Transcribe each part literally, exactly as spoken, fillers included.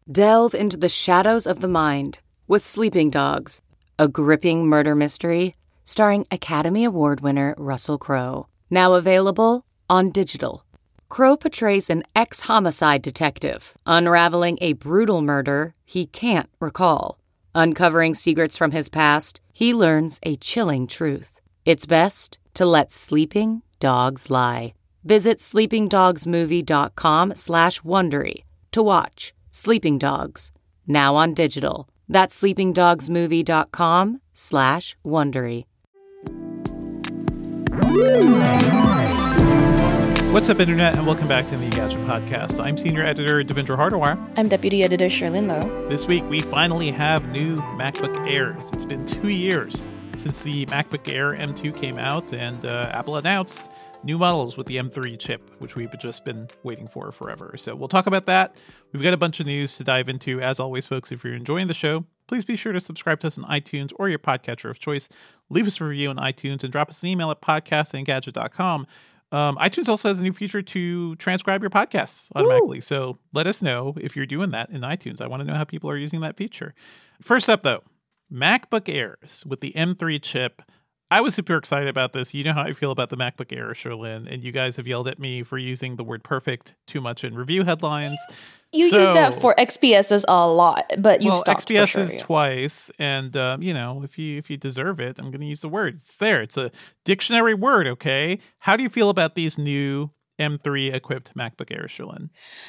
Delve into the shadows of the mind with Sleeping Dogs, a gripping murder mystery starring Academy Award winner Russell Crowe. Now available on digital. Crowe portrays an ex-homicide detective unraveling a brutal murder he can't recall. Uncovering secrets from his past, he learns a chilling truth. It's best to let sleeping dogs lie. Visit sleepingdogsmovie.com slash Wondery to watch Sleeping Dogs, now on digital. That's sleepingdogsmovie.com slash Wondery. What's up, Internet, and welcome back to the Engadget Podcast. I'm Senior Editor Devindra Hardawar. I'm Deputy Editor Sherlyn Lowe. This week, we finally have new MacBook Airs. It's been two years since the MacBook Air M two came out, and uh, Apple announced new models with the M three chip, which we've just been waiting for forever. So we'll talk about that. We've got a bunch of news to dive into. As always, folks, if you're enjoying the show, please be sure to subscribe to us on iTunes or your podcatcher of choice. Leave us a review on iTunes and drop us an email at podcast at engadget dot com. Um, iTunes also has a new feature to transcribe your podcasts automatically. Ooh. So let us know if you're doing that in iTunes. I want to know how people are using that feature. First up, though, MacBook Airs with the M three chip. I was super excited about this. You know how I feel about the MacBook Air, Sherlyn, and you guys have yelled at me for using the word perfect too much in review headlines. You so, use that for X P Ss a lot, but you well, stopped X P Ss for sure, yeah. twice, and um, you know, if you if you deserve it, I'm going to use the word. It's there. It's a dictionary word. Okay. How do you feel about these new M three equipped MacBook Airs, Sherlyn?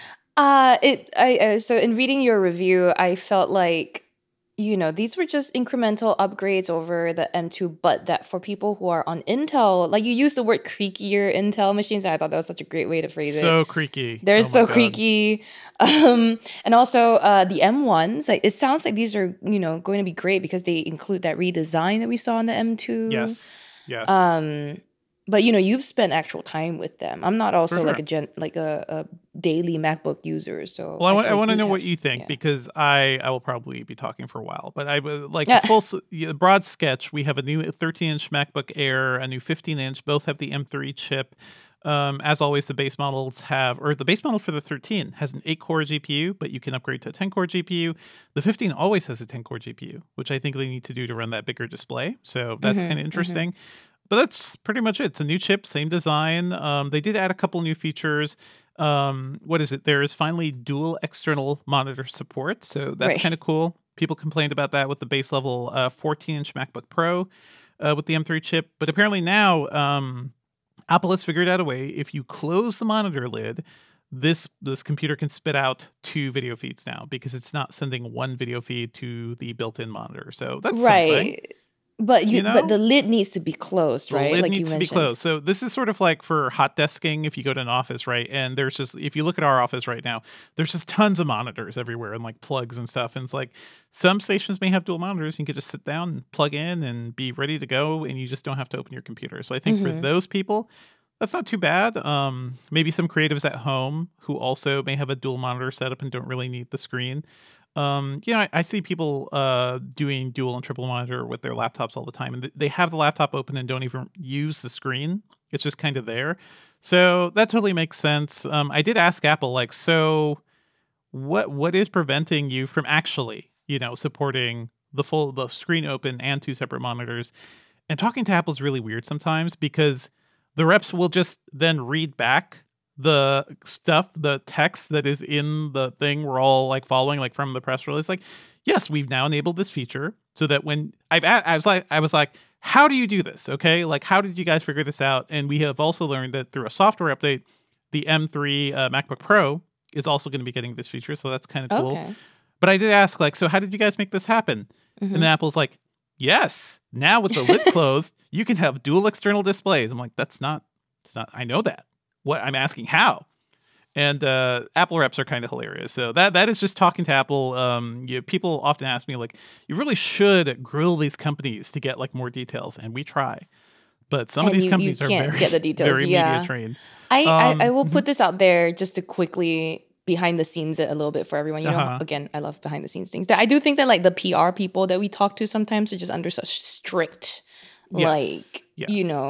Uh, it. I uh, so in reading your review, I felt like, you know, these were just incremental upgrades over the M two, but that for people who are on Intel, like you used the word creakier Intel machines. I thought that was such a great way to phrase so it. So creaky. They're oh so God. creaky. Um, and also uh, the M ones, like it sounds like these are, you know, going to be great because they include that redesign that we saw in the M two. Yes. Yes. Um, but you know, you've spent actual time with them. I'm not also sure. like a gen, like a, a daily MacBook user. So well, I, w- I want to you know have, what you think yeah. because I I will probably be talking for a while. But I would like Yeah. the full s- broad sketch. We have a new thirteen inch MacBook Air, a new fifteen inch. Both have the M three chip. Um, as always, the base models have, or the base model for the thirteen has an eight core G P U, but you can upgrade to a ten core G P U. The fifteen always has a ten core G P U, which I think they need to do to run that bigger display. So that's Mm-hmm, kind of interesting. mm-hmm. But that's pretty much it. It's a new chip, same design. Um, they did add a couple new features. Um, what is it? There is finally dual external monitor support. So that's Right. kind of cool. People complained about that with the base level uh, fourteen inch MacBook Pro uh, with the M three chip. But apparently now um, Apple has figured out a way. If you close the monitor lid, this this computer can spit out two video feeds now because it's not sending one video feed to the built-in monitor. So that's right. something. But you, You know? but the lid needs to be closed, right? The lid like needs you to mentioned. be closed. So this is sort of like for hot desking if you go to an office, right? And there's just, if you look at our office right now, there's just tons of monitors everywhere and like plugs and stuff. And it's like some stations may have dual monitors. You can just sit down and plug in and be ready to go, and you just don't have to open your computer. So I think Mm-hmm. for those people, that's not too bad. Um, maybe some creatives at home who also may have a dual monitor setup and don't really need the screen. Um, you know, I, I see people uh, doing dual and triple monitor with their laptops all the time, and th- they have the laptop open and don't even use the screen. It's just kind of there. So that totally makes sense. Um, I did ask Apple, like, so what what is preventing you from actually, you know, supporting the full the screen open and two separate monitors? And talking to Apple is really weird sometimes because the reps will just then read back the stuff, the text that is in the thing we're all like following, like from the press release. Like, yes, we've now enabled this feature so that when I've, a- I was like, I was like, how do you do this? Okay. Like, how did you guys figure this out? And we have also learned that through a software update, the M three uh, MacBook Pro is also going to be getting this feature. So that's kind of cool. Okay. But I did ask, like, so how did you guys make this happen? Mm-hmm. And then Apple's like, yes, now with the lid closed, you can have dual external displays. I'm like, that's not, it's not, I know that. What I'm asking how, and uh, Apple reps are kind of hilarious. So that that is just talking to Apple. Um, you, people often ask me like, you really should grill these companies to get like more details, and we try, but some And of these you- companies you are can't very get the details, very yeah. media trained. I, Um, I I will mhm. put this out there just to quickly behind the scenes it a little bit for everyone. You know, Uh-huh. again, I love behind the scenes things. I do think that like the P R people that we talk to sometimes are just under such strict, Yes. like Yes. you know,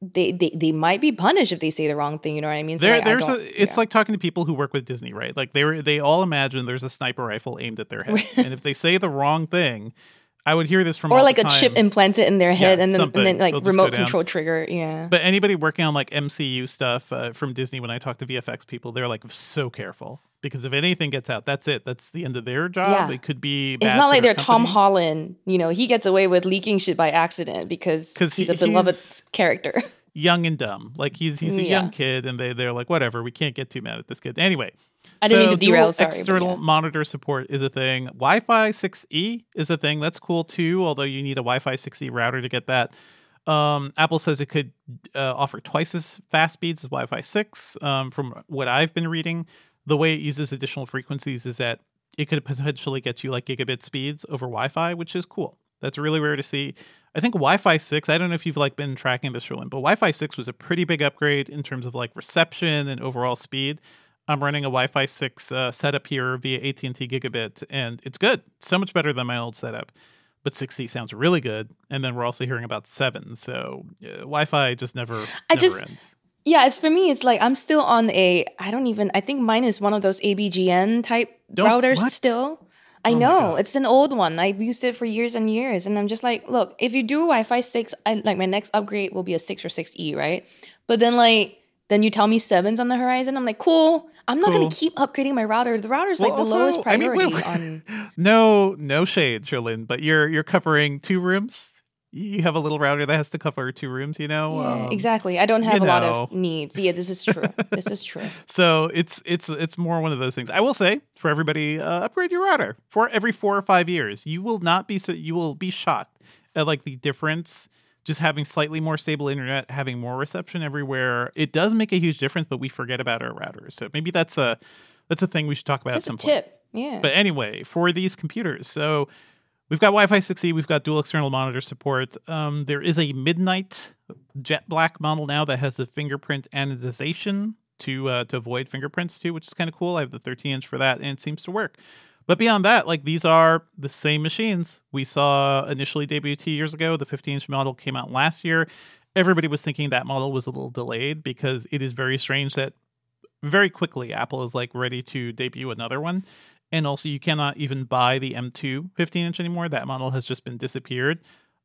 they, they they might be punished if they say the wrong thing. You know what I mean? So There, I, I there's don't- a. It's yeah. like talking to people who work with Disney, right? Like they were, they all imagine there's a sniper rifle aimed at their head, and if they say the wrong thing, I would hear this from or all like the a time. chip implanted in their head, Yeah, and then something. and then like They'll just go remote down. control trigger. Yeah. But anybody working on like M C U stuff uh, from Disney, when I talk to V F X people, they're like so careful because if anything gets out, that's it. That's the end of their job. Yeah. It could be. It's bad not for like their they're Tom company. Holland. You know, he gets away with leaking shit by accident because 'Cause he's he- a beloved he's- character. Young and dumb. Like he's he's a Yeah. young kid, and they they're like whatever. We can't get too mad at this kid. Anyway. I didn't so mean to derail, dual sorry, but external yeah. monitor support is a thing. Wi-Fi six E is a thing. That's cool too, although you need a Wi-Fi six E router to get that. Um, Apple says it could uh, offer twice as fast speeds as Wi-Fi six. Um, from what I've been reading, the way it uses additional frequencies is that it could potentially get you like gigabit speeds over Wi-Fi, which is cool. That's really rare to see. I think Wi-Fi six, I don't know if you've like been tracking this, Sherlyn, but Wi-Fi six was a pretty big upgrade in terms of like reception and overall speed. I'm running a Wi-Fi six uh, setup here via A T and T Gigabit, and it's good. So much better than my old setup. But six E sounds really good. And then we're also hearing about seven. So uh, Wi-Fi just never, I never just- ends. Yeah, it's for me. It's like I'm still on a. I don't even. I think mine is one of those A B G N type Don't- routers what? still. I Oh my know God. it's an old one. I've used it for years and years, and I'm just like, look, if you do Wi-Fi six, I, like my next upgrade will be a six or six E, right? But then like, then you tell me seven's on the horizon. I'm like, cool. I'm not Cool. gonna keep upgrading my router. The router's Well, like the also, lowest I mean, priority wait, wait. on. No, no shade, Sherlyn, but you're you're covering two rooms. You have a little router that has to cover two rooms, you know? Yeah, Um, exactly. I don't have you a lot know. of needs. Yeah, this is true. This is true. So it's it's it's more one of those things. I will say for everybody, uh, upgrade your router for every four or five years. You will not be so you will be shocked at like the difference. Just having slightly more stable internet, having more reception everywhere, it does make a huge difference. But we forget about our routers, so maybe that's a that's a thing we should talk about That's at a some point. tip. Yeah. But anyway, for these computers, so we've got Wi-Fi six E, we've got dual external monitor support. Um, there is a Midnight jet black model now that has the fingerprint anodization to uh, to avoid fingerprints too, which is kind of cool. I have the thirteen inch for that, and it seems to work. But beyond that, like these are the same machines we saw initially debut two years ago. The fifteen inch model came out last year. Everybody was thinking that model was a little delayed because it is very strange that very quickly Apple is like ready to debut another one. And also you cannot even buy the M two fifteen inch anymore. That model has just been disappeared.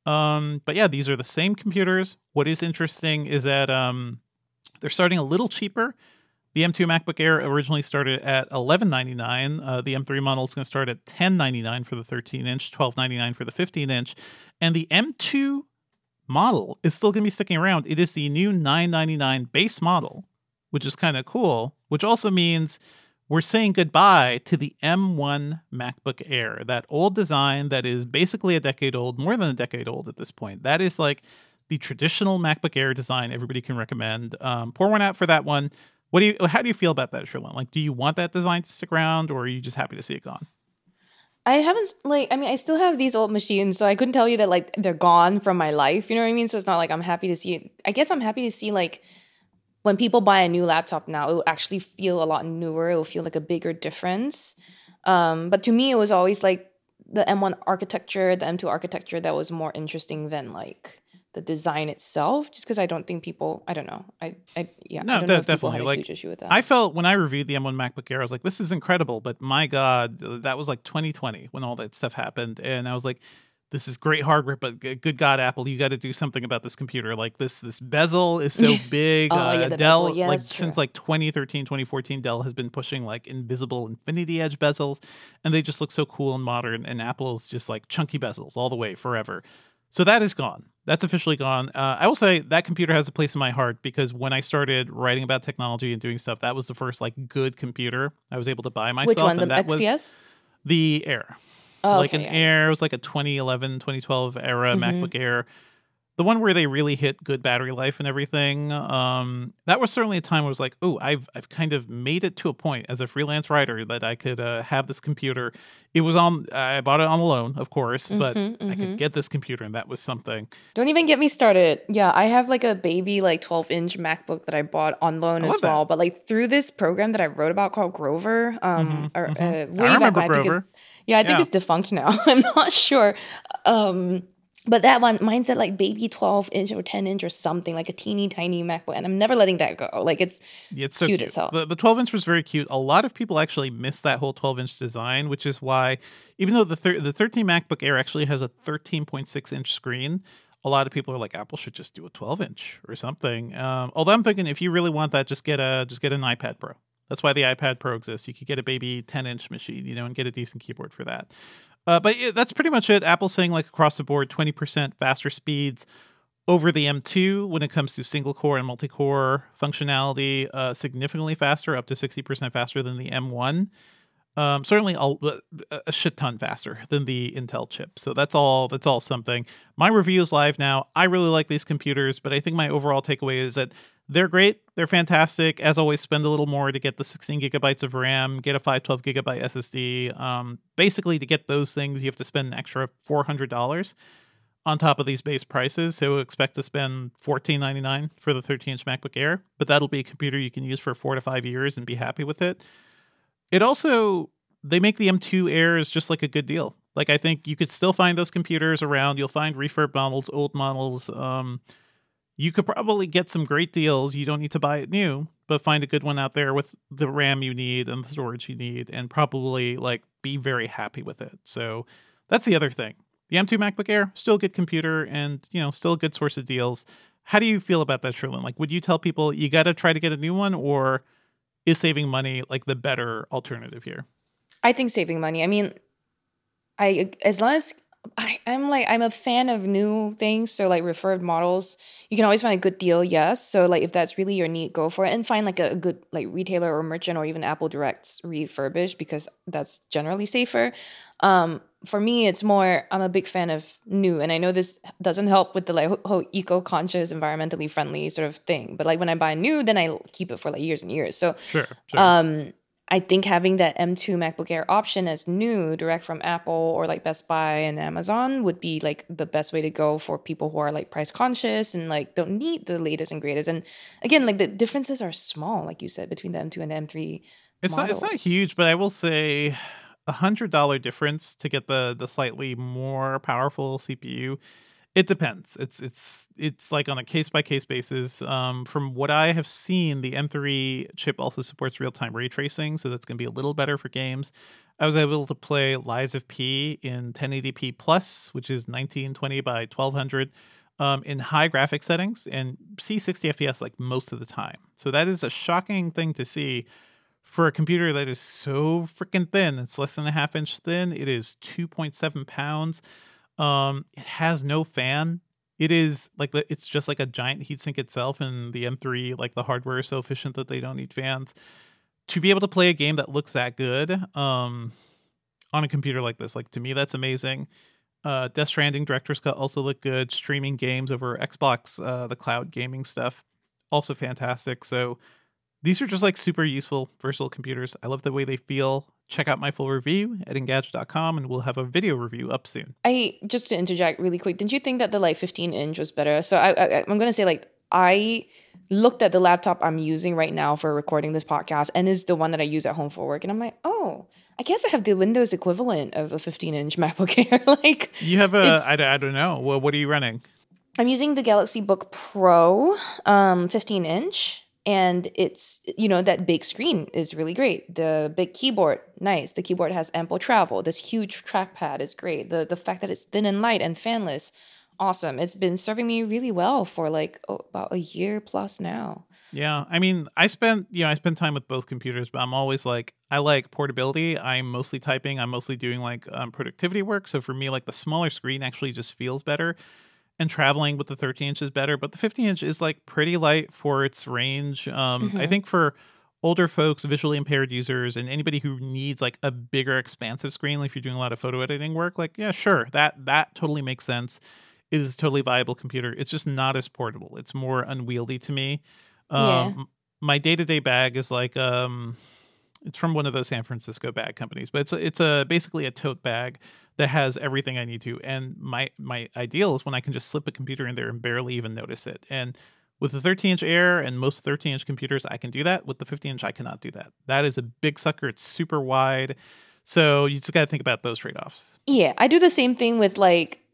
Um, but yeah, these are the same computers. What is interesting is that um, they're starting a little cheaper. The M two MacBook Air originally started at eleven ninety-nine. Uh, the M three model is going to start at ten ninety-nine for the thirteen inch, twelve ninety-nine for the fifteen inch. And the M two model is still going to be sticking around. It is the new nine ninety-nine base model, which is kind of cool, which also means we're saying goodbye to the M one MacBook Air, that old design that is basically a decade old, more than a decade old at this point. That is like the traditional MacBook Air design everybody can recommend. Um, pour one out for that one. What do you? How do you feel about that, Sherlyn? Like, do you want that design to stick around, or are you just happy to see it gone? I haven't like I mean I still have these old machines, so I couldn't tell you that like they're gone from my life. You know what I mean? So it's not like I'm happy to see it. I guess I'm happy to see like when people buy a new laptop now, it will actually feel a lot newer. It will feel like a bigger difference. Um, but to me, it was always like the M one architecture, the M two architecture that was more interesting than like the design itself. Just because I don't think people, I don't know, I, I yeah, No, I don't de- know if people definitely. had a Like, huge issue with that. I felt when I reviewed the M one MacBook Air, I was like, this is incredible. But my God, that was like twenty twenty when all that stuff happened. And I was like, this is great hardware, but g- good God, Apple, you got to do something about this computer. Like this, this bezel is so big. Oh, uh, yeah, the Dell, bezel. Yeah, like that's since true. like twenty thirteen, twenty fourteen, Dell has been pushing like invisible infinity edge bezels, and they just look so cool and modern. And Apple's just like chunky bezels all the way forever. So that is gone. That's officially gone. Uh, I will say that computer has a place in my heart because when I started writing about technology and doing stuff, that was the first like good computer I was able to buy myself. Which one? And The that X P S? was the Air. Oh, Like okay, an yeah. Air. It was like a twenty eleven, twenty twelve era Mhm. MacBook Air. The one where they really hit good battery life and everything. Um, that was certainly a time where I was like, oh, I've I've kind of made it to a point as a freelance writer that I could uh, have this computer. It was on, I bought it on a loan, of course, but Mhm, I mhm. could get this computer, and that was something. Don't even get me started. Yeah, I have like a baby like twelve inch MacBook that I bought on loan I as love that. well. But like through this program that I wrote about called Grover, um, Mhm, or mhm. uh, way I remember back when, I think Grover. it's, yeah, I think Yeah. it's defunct now. I'm not sure. Um, But that one, mine's at like baby twelve inch or ten inch or something, like a teeny tiny MacBook. And I'm never letting that go. Like it's, Yeah, it's so cute cute. as hell. The, the twelve inch was very cute. A lot of people actually miss that whole twelve inch design, which is why, even though the thir- the thirteen MacBook Air actually has a thirteen point six inch screen, a lot of people are like, Apple should just do a twelve inch or something. Um, although I'm thinking, if you really want that, just get a just get an iPad Pro. That's why the iPad Pro exists. You could get a baby ten inch machine, you know, and get a decent keyboard for that. Uh, but yeah, that's pretty much it. Apple's saying, like, across the board, twenty percent faster speeds over the M two when it comes to single core and multi-core functionality, uh, significantly faster, up to sixty percent faster than the M one. Um, certainly a, a shit ton faster than the Intel chip. So that's all that's all something. My review is live now. I really like these computers, but I think my overall takeaway is that they're great. They're fantastic. As always, spend a little more to get the sixteen gigabytes of RAM, get a five twelve gigabyte S S D. Um, basically, to get those things, you have to spend an extra four hundred dollars on top of these base prices. So expect to spend fourteen ninety-nine for the thirteen inch MacBook Air, but that'll be a computer you can use for four to five years and be happy with it. It also, they make the M two Airs just like a good deal. Like, I think you could still find those computers around. You'll find refurb models, old models. Um, you could probably get some great deals. You don't need to buy it new, but find a good one out there with the RAM you need and the storage you need, and probably like be very happy with it. So that's the other thing. The M two MacBook Air, still a good computer, and, you know, still a good source of deals. How do you feel about that, Sherlyn? Like, would you tell people you got to try to get a new one, or is saving money like the better alternative here? I think saving money. I mean, I as long as I, I'm like I'm a fan of new things, so like refurbed models, you can always find a good deal. Yes, so like if that's really your need, go for it and find like a, a good like retailer or merchant or even Apple Directs refurbished, because that's generally safer. Um, for me, it's more I'm a big fan of new, and I know this doesn't help with the like whole eco-conscious, environmentally friendly sort of thing. But like when I buy new, then I keep it for like years and years. So Sure, sure. um. I think having that M two MacBook Air option as new, direct from Apple or like Best Buy and Amazon, would be like the best way to go for people who are like price conscious and like don't need the latest and greatest. And again, like the differences are small, like you said, between the M two and the M three It's not it's not models. huge, but I will say a hundred dollar difference to get the the slightly more powerful C P U. It depends. It's it's it's like on a case by case basis. Um, from what I have seen, the M three chip also supports real time ray tracing, so that's going to be a little better for games. I was able to play Lies of P in ten eighty p plus, which is nineteen twenty by twelve hundred, um, in high graphic settings, and see sixty F P S like most of the time. So that is a shocking thing to see for a computer that is so freaking thin. It's less than a half inch thin. It is two point seven pounds. Um, it has no fan. It is like the, it's just like a giant heatsink itself, and the M three, like the hardware is so efficient that they don't need fans. To be able to play a game that looks that good, um, on a computer like this, like to me, that's amazing. Uh, Death Stranding Director's Cut also look good. Streaming games over Xbox, uh, the cloud gaming stuff, also fantastic. So these are just like super useful, versatile computers. I love the way they feel. Check out my full review at Engadget dot com, and we'll have a video review up soon. I just to interject really quick, didn't you think that the like fifteen inch was better? So I, I I'm gonna say like I looked at the laptop I'm using right now for recording this podcast, and is the one that I use at home for work, and I'm like, oh, I guess I have the Windows equivalent of a fifteen inch MacBook Air. Like You have a, it's I, I don't know. Well, what are you running? I'm using the Galaxy Book Pro, um, fifteen inch, and it's you know that big screen is really great. The big keyboard, nice. The keyboard has ample travel. This huge trackpad is great. The the fact that it's thin and light and fanless, awesome. It's been serving me really well for like oh, about a year plus now. Yeah, I mean, I spent, you know, I spend time with both computers, but I'm always like, I like portability. I'm mostly typing. I'm mostly doing like um, productivity work. So for me, like the smaller screen actually just feels better. And traveling with the thirteen inch is better, but the fifteen inch is like pretty light for its range. Um, I Mm-hmm. think for older folks, visually impaired users, and anybody who needs like a bigger, expansive screen, like if you're doing a lot of photo editing work, like yeah, sure, that that totally makes sense. It is a totally viable computer. It's just not as portable. It's more unwieldy to me. Yeah. Um, my day to day bag is like um, it's from one of those San Francisco bag companies, but it's a, it's a basically a tote bag that has everything I need to. And my my ideal is when I can just slip a computer in there and barely even notice it. And with the thirteen inch Air and most thirteen inch computers, I can do that. With the fifteen inch, I cannot do that. That is a big sucker. It's super wide. So you just got to think about those trade offs. Yeah, I do the same thing with like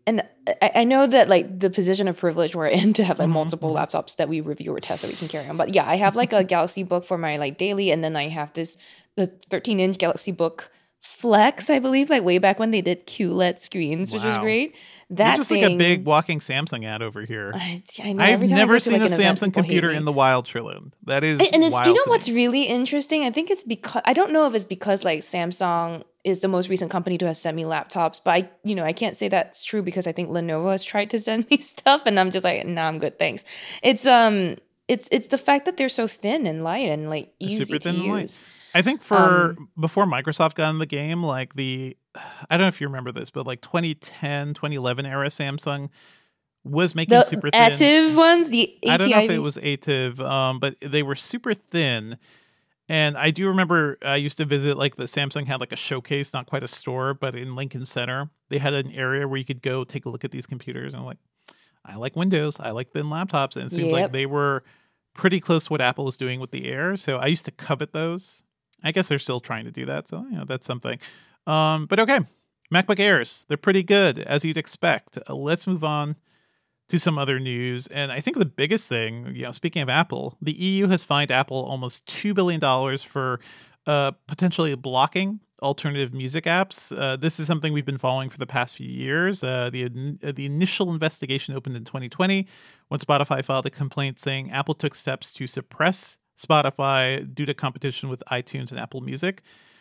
and I, I know that like the position of privilege we're in to have like Mhm, multiple mhm. laptops that we review or test that we can carry on. But yeah, I have like a Galaxy Book for my like daily, and then I have this the thirteen inch Galaxy Book Flex, I believe, like way back when they did Q L E D screens, which was Wow. great. You're That just like a big thing, walking Samsung ad over here. I, I know I've every time I never go to seen like a an event, Samsung people hate computer me. in the wild, Trillian. That is And and it's you wild know to what's me. really interesting? I think it's because I don't know if it's because like Samsung is the most recent company to have sent me laptops, but I you know I can't say that's true because I think Lenovo has tried to send me stuff, and I'm just like, nah, I'm good, thanks. It's um it's it's the fact that they're so thin and light and like They're easy super to thin and light. use. I think for Um, before Microsoft got in the game, like the I don't know if you remember this, but like twenty ten, twenty eleven era Samsung was making the super thin. Ativ ones, the I don't know if it A T I V. was Ativ, um, but they were super thin. And I do remember I used to visit like the Samsung had like a showcase, not quite a store, but in Lincoln Center, they had an area where you could go take a look at these computers. And I'm like, I like Windows, I like thin laptops, and it seems like Yep. they were pretty close to what Apple was doing with the Air. So I used to covet those. I guess they're still trying to do that, so you know that's something. Um, but okay, MacBook Airs, they're pretty good as you'd expect. Uh, let's move on to some other news. And I think the biggest thing, you know, speaking of Apple, the E U has fined Apple almost two billion dollars for uh, potentially blocking alternative music apps. Uh, this is something we've been following for the past few years. Uh, the, uh, the initial investigation opened in twenty twenty when Spotify filed a complaint saying Apple took steps to suppress Spotify due to competition with iTunes and Apple Music.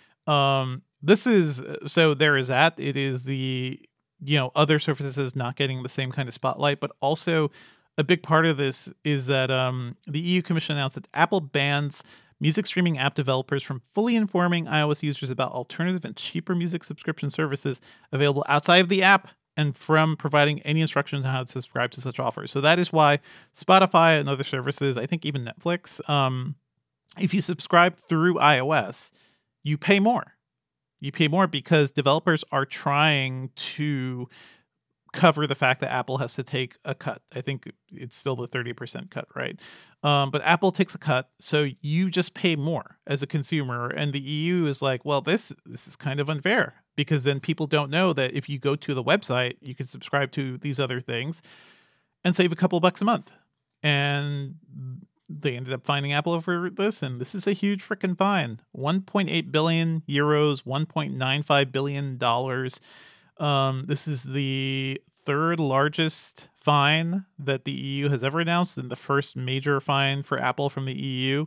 Um, this is so there is that. It is the you know other services not getting the same kind of spotlight, but also a big part of this is that um, the E U Commission announced that Apple bans music streaming app developers from fully informing iOS users about alternative and cheaper music subscription services available outside of the app and from providing any instructions on how to subscribe to such offers. So that is why Spotify and other services, I think even Netflix, um, if you subscribe through iOS, you pay more. You pay more because developers are trying to cover the fact that Apple has to take a cut. I think it's still the thirty percent cut, right? Um, but Apple takes a cut, so you just pay more as a consumer. And the E U is like, well, this this is kind of unfair because then people don't know that if you go to the website, you can subscribe to these other things and save a couple bucks a month. And they ended up finding Apple for this, and this is a huge freaking fine. one point eight billion euros, one point nine five billion dollars. Um, this is the third largest fine that the E U has ever announced, and the first major fine for Apple from the E U.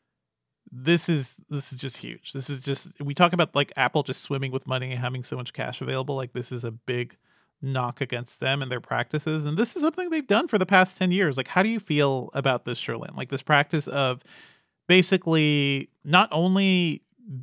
This is this is just huge. This is just we talk about like Apple just swimming with money and having so much cash available. Like this is a big knock against them and their practices. And this is something they've done for the past ten years. Like, how do you feel about this, Sherlyn? Like this practice of basically not only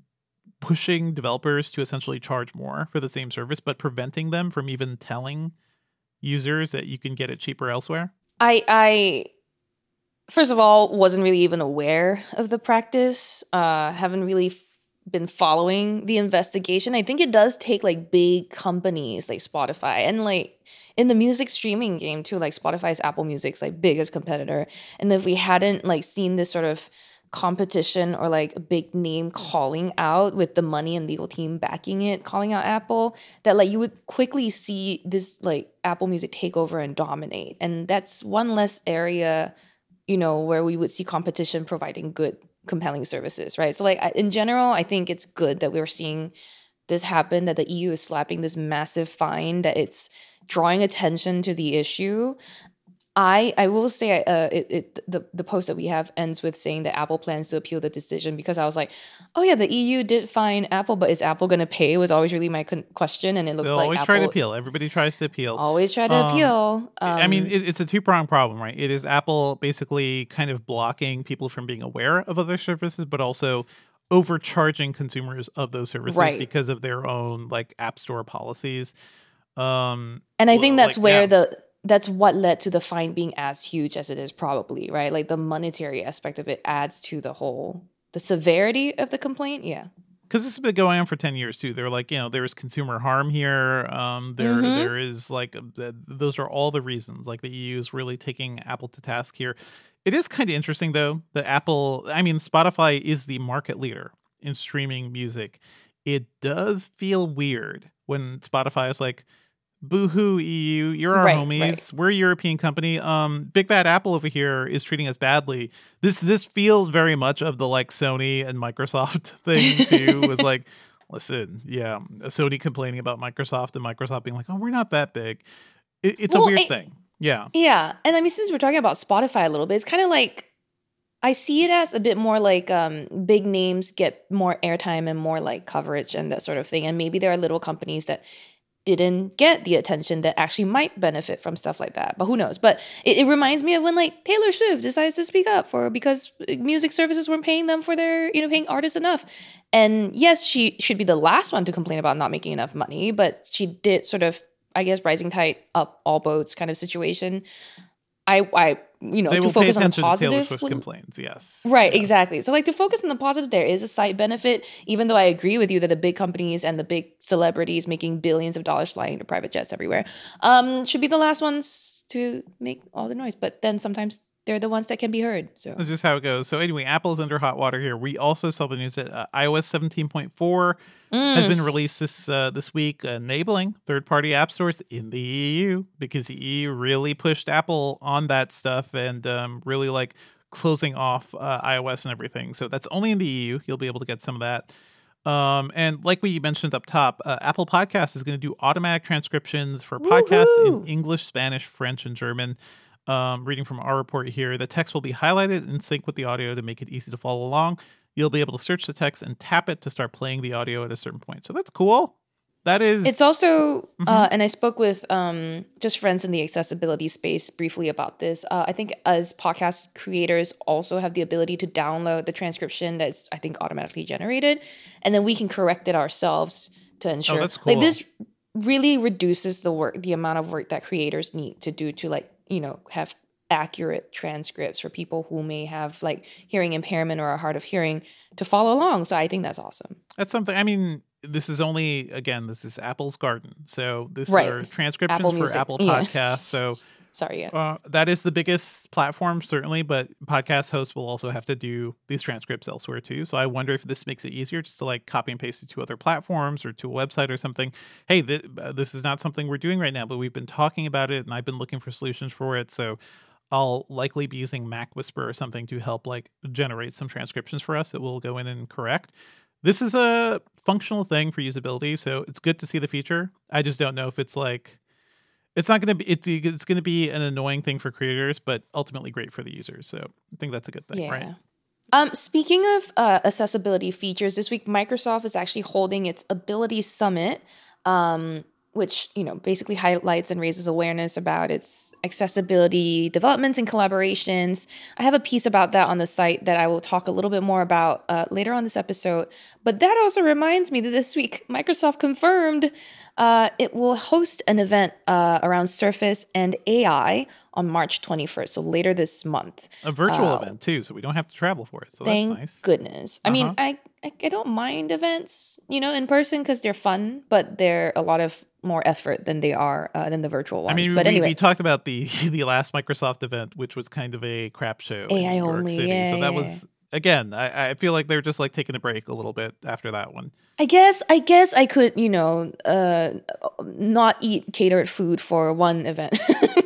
pushing developers to essentially charge more for the same service, but preventing them from even telling users that you can get it cheaper elsewhere? I I first of all wasn't really even aware of the practice. Uh, haven't really f- been following the investigation. I think it does take like big companies like Spotify and like in the music streaming game too, like Spotify's Apple Music's like biggest competitor. And if we hadn't like seen this sort of competition or like a big name calling out with the money and legal team backing it, calling out Apple, that like you would quickly see this like Apple Music take over and dominate. And that's one less area, you know, where we would see competition providing good, compelling services, right? So like I- in general, I think it's good that we're seeing this happen, that the E U is slapping this massive fine, that it's drawing attention to the issue. I I will say uh it, it the the post that we have ends with saying that Apple plans to appeal the decision, because I was like, oh yeah, the E U did fine Apple, but is Apple going to pay? Was always really my con- question, and it looks They'll like always Apple try to appeal. Everybody tries to appeal. always try to Um, appeal. I mean, Um, it, it's a two pronged problem, right? It is Apple basically kind of blocking people from being aware of other services, but also overcharging consumers of those services Right. because of their own like app store policies. Um, and I well, think that's like, where yeah. the that's what led to the fine being as huge as it is, probably, right? Like the monetary aspect of it adds to the whole the severity of the complaint. Yeah. Because this has been going on for ten years too. They're like, you know, there's consumer harm here. Um, there, Mhm. there is like, the, those are all the reasons. Like the E U is really taking Apple to task here. It is kind of interesting though that Apple, I mean, Spotify is the market leader in streaming music. It does feel weird when Spotify is like, Boohoo E U, you're our Right, homies. right. We're a European company. Um, Big Bad Apple over here is treating us badly. This this feels very much of the like Sony and Microsoft thing too. Was like, listen, yeah, Sony complaining about Microsoft and Microsoft being like, oh, we're not that big. It, it's Well, a weird I- thing. Yeah. Yeah. And I mean, since we're talking about Spotify a little bit, it's kind of like I see it as a bit more like um, big names get more airtime and more like coverage and that sort of thing. And maybe there are little companies that didn't get the attention that actually might benefit from stuff like that. But who knows? But it, it reminds me of when like Taylor Swift decides to speak up for because music services weren't paying them for their, you know, paying artists enough. And yes, she should be the last one to complain about not making enough money, but she did sort of, I guess, rising tide up all boats kind of situation. I, I, you know, They to will pay focus on the attention to Taylor positive. Swift would- complaints. Yes. Right, Yeah. exactly. So like to focus on the positive, there is a side benefit, even though I agree with you that the big companies and the big celebrities making billions of dollars flying to private jets everywhere um, should be the last ones to make all the noise. But then sometimes they're the ones that can be heard. So That's just how it goes. So anyway, Apple's under hot water here. We also saw the news that uh, iOS seventeen point four has Mm. been released this uh, this week, enabling third-party app stores in the E U because the E U really pushed Apple on that stuff and um, really like closing off uh, iOS and everything. So that's only in the E U. You'll be able to get some of that. Um, and like we mentioned up top, uh, Apple Podcasts is going to do automatic transcriptions for podcasts in Woohoo! English, Spanish, French, and German. Um, reading from our report here, the text will be highlighted in sync with the audio to make it easy to follow along. You'll be able to search the text and tap it to start playing the audio at a certain point. So that's cool. That is. It's also, Mhm. uh, and I spoke with um, just friends in the accessibility space briefly about this. Uh, I think as podcast creators also have the ability to download the transcription that's, I think, automatically generated, and then we can correct it ourselves to ensure. that's Like cool. this really reduces the work, the amount of work that creators need to do to like, you know, have accurate transcripts for people who may have like hearing impairment or a hard of hearing to follow along. So I think that's awesome. That's something. I mean, this is only again, this is Apple's garden. So this Right. are transcriptions Apple for Music. Apple Yeah. Podcasts. So Sorry, yeah. uh, that is the biggest platform, certainly, but podcast hosts will also have to do these transcripts elsewhere too. So I wonder if this makes it easier just to like copy and paste it to other platforms or to a website or something. Hey, th- uh, this is not something we're doing right now, but we've been talking about it and I've been looking for solutions for it. So I'll likely be using Mac Whisper or something to help like generate some transcriptions for us that we'll go in and correct. This is a functional thing for usability, so it's good to see the feature. I just don't know if it's like it's not going to be it's, it's going to be an annoying thing for creators, but ultimately great for the users. So I think that's a good thing, Yeah. right? Um, speaking of uh, accessibility features, this week Microsoft is actually holding its Ability Summit, um, which you know basically highlights and raises awareness about its accessibility developments and collaborations. I have a piece about that on the site that I will talk a little bit more about uh, later on this episode. But that also reminds me that this week Microsoft confirmed uh, it will host an event uh, around Surface and A I on March twenty-first, so later this month. A virtual Uh, event too, so we don't have to travel for it. So Thank that's nice. goodness. I Uh-huh. mean, I, I I don't mind events, you know, in person because they're fun, but they're a lot of more effort than they are uh, than the virtual ones. I mean, but we, anyway, we talked about the the last Microsoft event, which was kind of a crap show in A I New York only, City. yeah, so that yeah. was again, I, I feel like they're just like taking a break a little bit after that one. I guess I guess I could, you know, uh, not eat catered food for one event.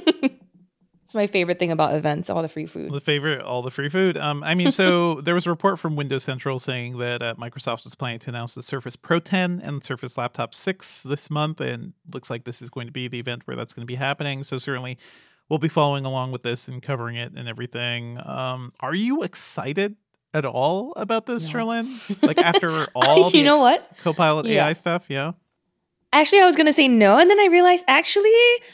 It's my favorite thing about events, all the free food. The favorite, all the free food. Um, I mean, so there was a report from Windows Central saying that uh, Microsoft was planning to announce the Surface Pro ten and Surface Laptop six this month, and looks like this is going to be the event where that's going to be happening. So certainly, we'll be following along with this and covering it and everything. Um, are you excited at all about this, No. Sherlyn? Like after all the You know what? Copilot Yeah. A I stuff, yeah. Actually, I was gonna say no, and then I realized actually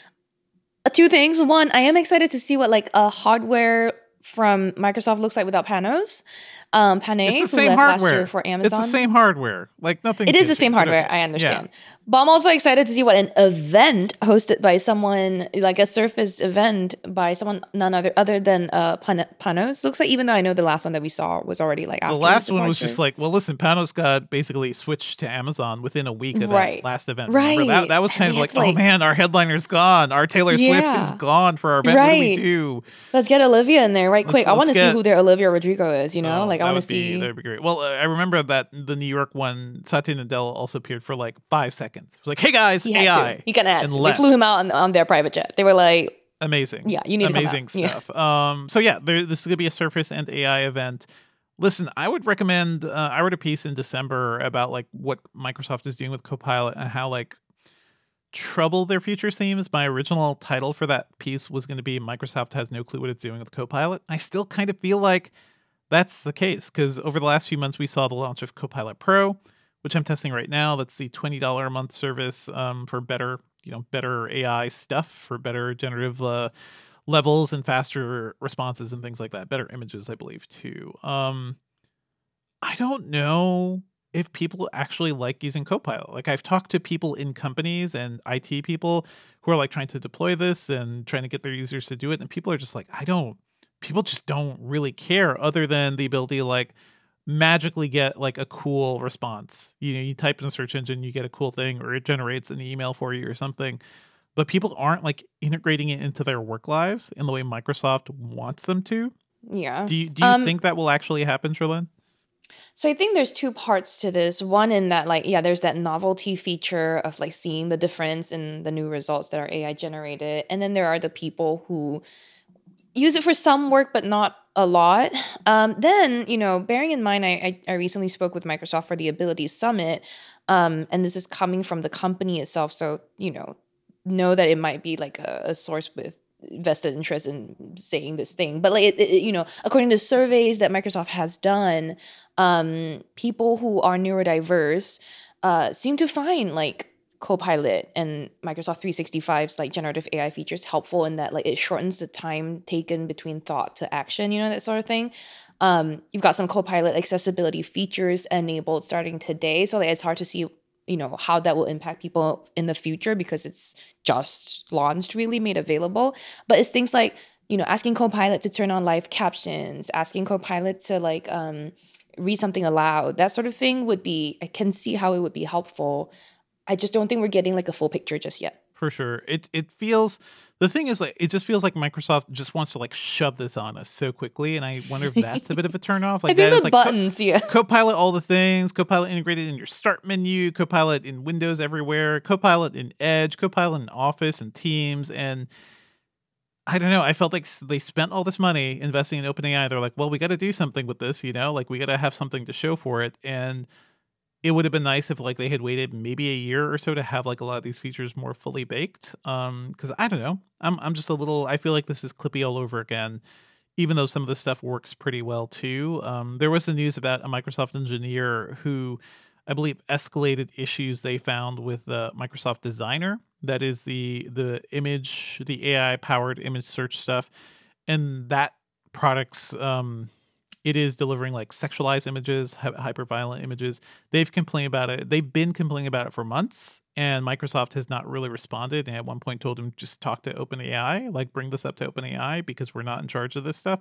uh, two things. One, I am excited to see what like a hardware from Microsoft looks like without Panos. Um, Pane, It's the who same left last hardware. year for It's Amazon. the same hardware. Like nothing. It is the same hardware, I understand. But I'm also excited to see what an event hosted by someone, like a Surface event by someone none other other than uh, Pan- Panos. Looks like, even though I know the last one that we saw was already like after The last his one was departure. just like, well, listen, Panos got basically switched to Amazon within a week of Right. that last event. Remember? Right. That, that was kind of And like, it's like- oh man, our headliner's gone. Our Taylor Swift Yeah. is gone for our event. What do we Right. do? Let's get Olivia in there right Let's- quick. I want to let's see get- who their Olivia Rodrigo is, you know? Oh, like, I that want would to be see. that would be great. Well, uh, I remember that the New York one, Satya Nadella also appeared for like five seconds. It was like, "Hey guys, He A had I," to. He kind of had and to. They left. flew him out on, on their private jet. They were like, Amazing. Yeah, you need amazing to come out. stuff. Yeah. Um, so yeah, there, this is gonna be a Surface and A I event. Listen, I would recommend. Uh, I wrote a piece in December about like what Microsoft is doing with Copilot and how like troubled their future seems. My original title for that piece was going to be Microsoft has no clue what it's doing with Copilot. I still kind of feel like that's the case because over the last few months we saw the launch of Copilot Pro, which I'm testing right now. That's the twenty dollars a month service um, for better, you know, better A I stuff, for better generative uh, levels and faster responses and things like that. Better images, I believe, too. Um, I don't know if people actually like using Copilot. Like I've talked to people in companies and I T people who are like trying to deploy this and trying to get their users to do it. And people are just like, I don't, people just don't really care other than the ability to like magically get like a cool response. You know, you type in a search engine, you get a cool thing, or it generates an email for you or something. But people aren't like integrating it into their work lives in the way Microsoft wants them to. Yeah. Do you, do you Um, think that will actually happen, Sherlyn? So I think there's two parts to this. One in that, like, yeah, there's that novelty feature of like seeing the difference in the new results that are A I generated. And then there are the people who use it for some work, but not a lot. Um, then, you know, bearing in mind, I, I, I recently spoke with Microsoft for the Ability Summit. Um, and this is coming from the company itself. So, you know, know that it might be like a, a source with vested interest in saying this thing. But like, it, it, you know, according to surveys that Microsoft has done, um, people who are neurodiverse uh, seem to find like Copilot and Microsoft three sixty-five's like generative A I features helpful in that like it shortens the time taken between thought to action, you know, that sort of thing. Um, you've got some Copilot accessibility features enabled starting today. So like, it's hard to see, you know, how that will impact people in the future because it's just launched, really made available. But it's things like, you know, asking Copilot to turn on live captions, asking Copilot to like um, read something aloud, that sort of thing would be, I can see how it would be helpful. I just don't think we're getting like a full picture just yet. For sure. It it feels, the thing is like, it just feels like Microsoft just wants to like shove this on us so quickly. And I wonder if that's a bit of a turnoff. Like I think that the is like buttons, Co- yeah. Copilot, all the things, Copilot integrated in your start menu, Copilot in Windows everywhere, Copilot in Edge, Copilot in Office and Teams. And I don't know. I felt like they spent all this money investing in OpenAI. They're like, well, we got to do something with this, you know, like we got to have something to show for it. And it would have been nice if like they had waited maybe a year or so to have like a lot of these features more fully baked. Um, because I don't know, I'm I'm just a little. I feel like this is Clippy all over again, even though some of the stuff works pretty well too. Um, there was the news about a Microsoft engineer who, I believe, escalated issues they found with the Microsoft Designer. That is the the image, the A I powered image search stuff, and that product's um. It is delivering like sexualized images, hyper violent images. They've complained about it. They've been complaining about it for months, and Microsoft has not really responded. And at one point told him, just talk to OpenAI, like bring this up to OpenAI because we're not in charge of this stuff.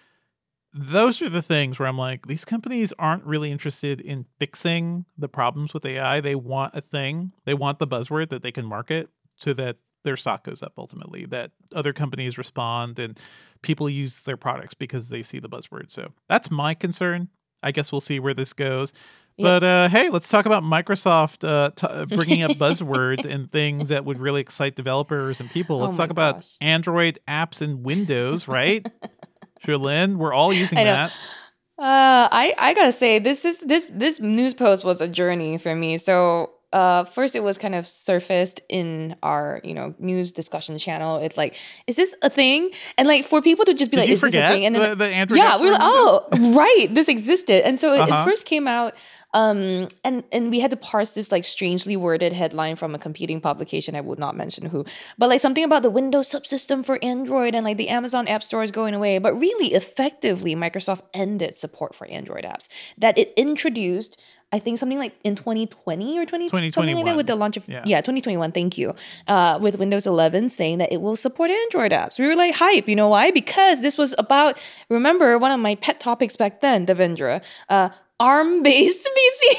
Those are the things where I'm like, these companies aren't really interested in fixing the problems with A I. They want a thing. They want the buzzword that they can market so that their stock goes up ultimately, that other companies respond and people use their products because they see the buzzword. So that's my concern. I guess we'll see where this goes. Yep. But uh, hey, let's talk about Microsoft uh, t- bringing up buzzwords and things that would really excite developers and people. Let's oh talk about gosh. Android apps and Windows, right? Sherlyn, we're all using that. Uh, I I gotta say this is this this news post was a journey for me. So. Uh, first, it was kind of surfaced in our, you know, news discussion channel. It's like, is this a thing? And like for people to just be Did like, you is this a thing? And then, the, the Android yeah, we were like, oh, right, this existed. And so uh-huh. it, it first came out, um, and and we had to parse this like strangely worded headline from a competing publication. I would not mention who, but like something about the Windows subsystem for Android and like the Amazon App Store is going away. But really, effectively, Microsoft ended support for Android apps that it introduced. I think something like in twenty twenty or twenty, something like that with the launch of, yeah, yeah twenty twenty-one, thank you, uh, with Windows eleven saying that it will support Android apps. We were like hype, you know why? Because this was about, remember, one of my pet topics back then, Devendra, uh, ARM-based P C.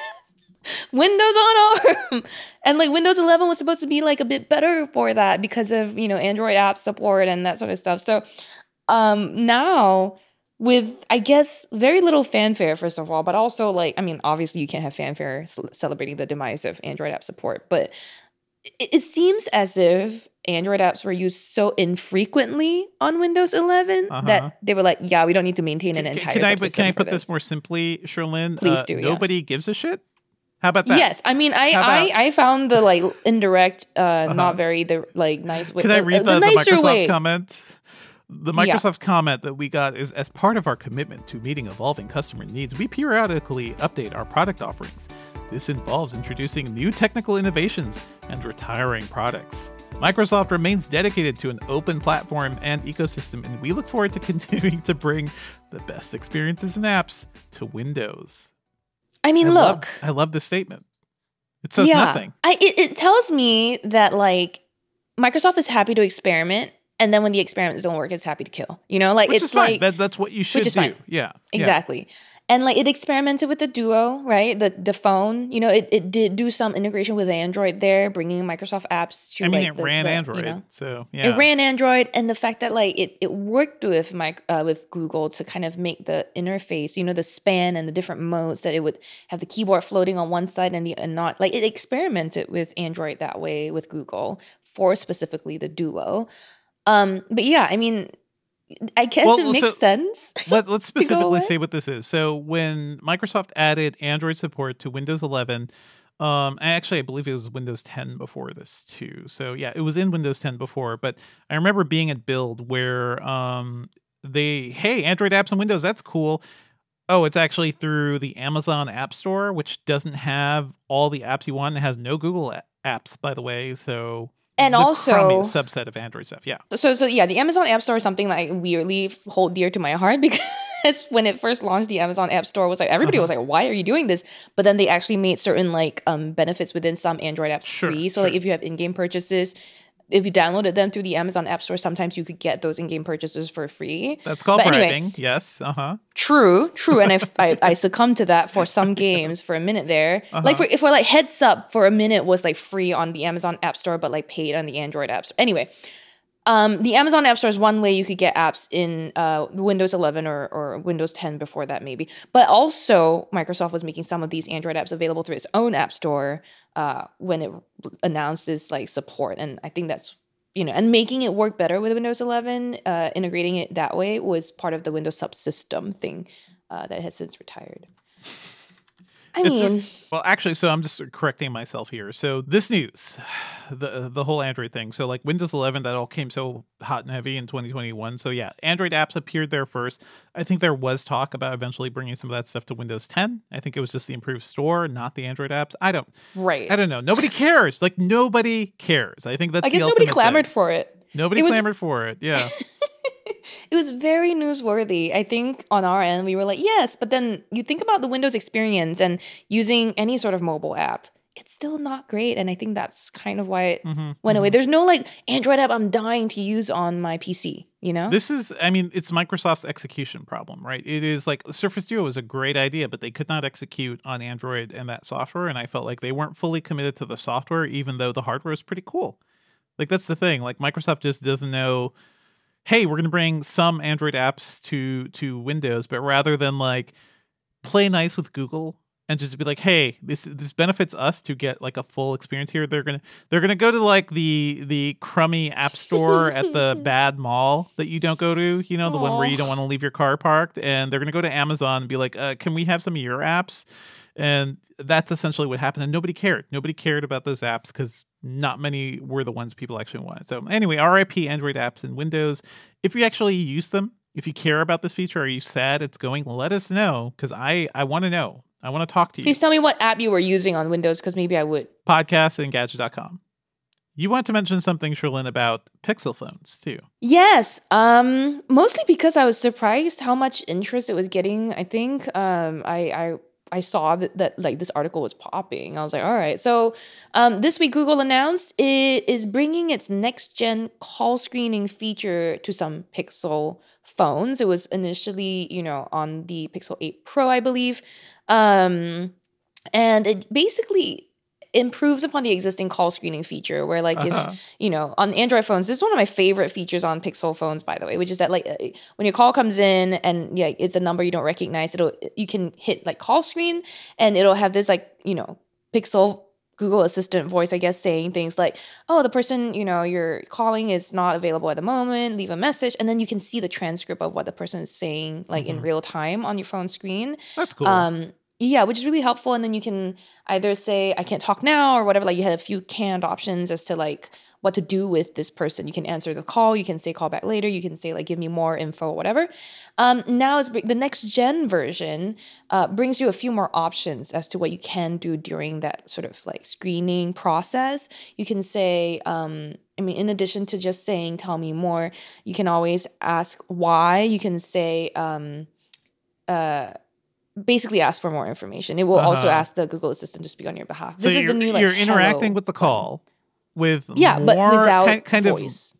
Windows on ARM. And like Windows eleven was supposed to be like a bit better for that because of, you know, Android app support and that sort of stuff. So um, now... with, I guess, very little fanfare, first of all, but also, like, I mean, obviously you can't have fanfare c- celebrating the demise of Android app support, but it, it seems as if Android apps were used so infrequently on Windows eleven Uh-huh. that they were like, yeah, we don't need to maintain an C- entire can I subsystem can I for put this this more simply, Sherlyn? Please Uh, do, yeah. Nobody gives a shit. How about that? Yes, I mean, I, How I, about- I found the like indirect, uh, Uh-huh. not very the like nice way. Can I uh, read uh, the, the, nicer Microsoft way? comment? The Yeah. Microsoft comment that we got is, as part of our commitment to meeting evolving customer needs, we periodically update our product offerings. This involves introducing new technical innovations and retiring products. Microsoft remains dedicated to an open platform and ecosystem, and we look forward to continuing to bring the best experiences and apps to Windows. I mean, I look, love, I love this statement. It says yeah, nothing. I it, it tells me that like Microsoft is happy to experiment, and then when the experiments don't work, it's happy to kill. You know, like Which it's is fine. like that, that's what you should which is do. fine. Yeah. Exactly. And like it experimented with the Duo, right? The the phone, you know, it, it did do some integration with Android there, bringing Microsoft apps to Yeah. I mean, like it the, ran the, Android. You know, So, yeah. it ran Android, and the fact that like it, it worked with my uh, with Google to kind of make the interface, you know, the span and the different modes that it would have the keyboard floating on one side and the and not like it experimented with Android that way with Google for specifically the Duo. Um, but yeah, I mean, I guess Well, it makes so- sense. Let, let's to go specifically away? say what this is. So when Microsoft added Android support to Windows eleven, um, and actually I believe it was Windows ten before this too. So yeah, it was in Windows ten before, but I remember being at Build where um, they, hey, Android apps on Windows, that's cool. Oh, it's actually through the Amazon App Store, which doesn't have all the apps you want. It has no Google a- apps, by the way. So And the also- crummiest subset of Android stuff. Yeah. So, so yeah, the Amazon App Store is something that I weirdly f- hold dear to my heart because when it first launched, the Amazon App Store was like everybody Uh-huh. was like, "Why are you doing this?" But then they actually made certain like um benefits within some Android apps Sure, free. So sure. like if you have in-game purchases, if you downloaded them through the Amazon App Store, sometimes you could get those in-game purchases for free. That's called But anyway- bribing. Yes. Uh huh. True, true, and if I, I succumbed to that for some games for a minute there. Uh-huh. Like for if for like Heads Up for a minute was like free on the Amazon App Store, but like paid on the Android App Store. Anyway, um, the Amazon App Store is one way you could get apps in uh, Windows eleven or or Windows ten before that maybe. But also Microsoft was making some of these Android apps available through its own App Store uh, when it announced this like support, and I think that's. You know, and making it work better with Windows eleven, uh, integrating it that way was part of the Windows subsystem thing uh, that has since retired. I It's mean, just, well, actually, so I'm just correcting myself here. So this news, the the whole Android thing. So like Windows eleven, that all came so hot and heavy in twenty twenty-one. So yeah, Android apps appeared there first. I think there was talk about eventually bringing some of that stuff to Windows ten. I think it was just the improved store, not the Android apps. I don't, right. I don't know. Nobody cares. Like nobody cares. I think that's I guess the nobody ultimate clamored thing. for it. Nobody It was- clamored for it. Yeah. It was very newsworthy. I think on our end, we were like, yes, but then you think about the Windows experience and using any sort of mobile app, it's still not great. And I think that's kind of why it Mhm, went mhm. away. There's no like Android app I'm dying to use on my P C, you know? This is, I mean, it's Microsoft's execution problem, right? It is like Surface Duo was a great idea, but they could not execute on Android and that software. And I felt like they weren't fully committed to the software, even though the hardware is pretty cool. Like, that's the thing. Like, Microsoft just doesn't know, hey, we're going to bring some Android apps to to Windows, but rather than like play nice with Google and just be like, hey, this this benefits us to get like a full experience here. They're gonna they're gonna go to like the the crummy app store at the bad mall that you don't go to, you know, the one where you don't want to leave your car parked, and they're gonna go to Amazon and be like, uh, can we have some of your apps? And that's essentially what happened. And nobody cared. Nobody cared about those apps because not many were the ones people actually wanted. So anyway, R I P Android apps in Windows. If you actually use them, if you care about this feature, are you sad it's going? Let us know, because I, I want to know. I want to talk to you. Please tell me what app you were using on Windows because maybe I would. Podcast and gadget dot com. You want to mention something, Sherlyn, about Pixel phones too. Yes, um, mostly because I was surprised how much interest it was getting. I think um, I, I I saw that, that like this article was popping. I was like, all right. So um, this week, Google announced it is bringing its next gen call screening feature to some Pixel phones. It was initially, you know, on the Pixel eight Pro, I believe, um, and it basically improves upon the existing call screening feature where like Uh-huh. if, you know, on Android phones, this is one of my favorite features on Pixel phones, by the way, which is that like uh, when your call comes in and yeah, it's a number you don't recognize, it'll you can hit like call screen and it'll have this like, you know, Pixel Google Assistant voice, I guess, saying things like, oh, the person, you know, you're calling is not available at the moment, leave a message. And then you can see the transcript of what the person is saying, like Mhm. in real time on your phone screen. That's cool. Um, yeah, which is really helpful. And then you can either say, I can't talk now or whatever. Like you had a few canned options as to like what to do with this person. You can answer the call. You can say call back later. You can say like, give me more info or whatever. Um, now it's the next gen version uh, brings you a few more options as to what you can do during that sort of like screening process. You can say, um, I mean, in addition to just saying, tell me more, you can always ask why. You can say, um, uh, basically ask for more information. It will Uh-huh. also ask the Google Assistant to speak on your behalf. So This is you're, the new like you're interacting hello with the button. call with Yeah, more but without kind, kind of voice.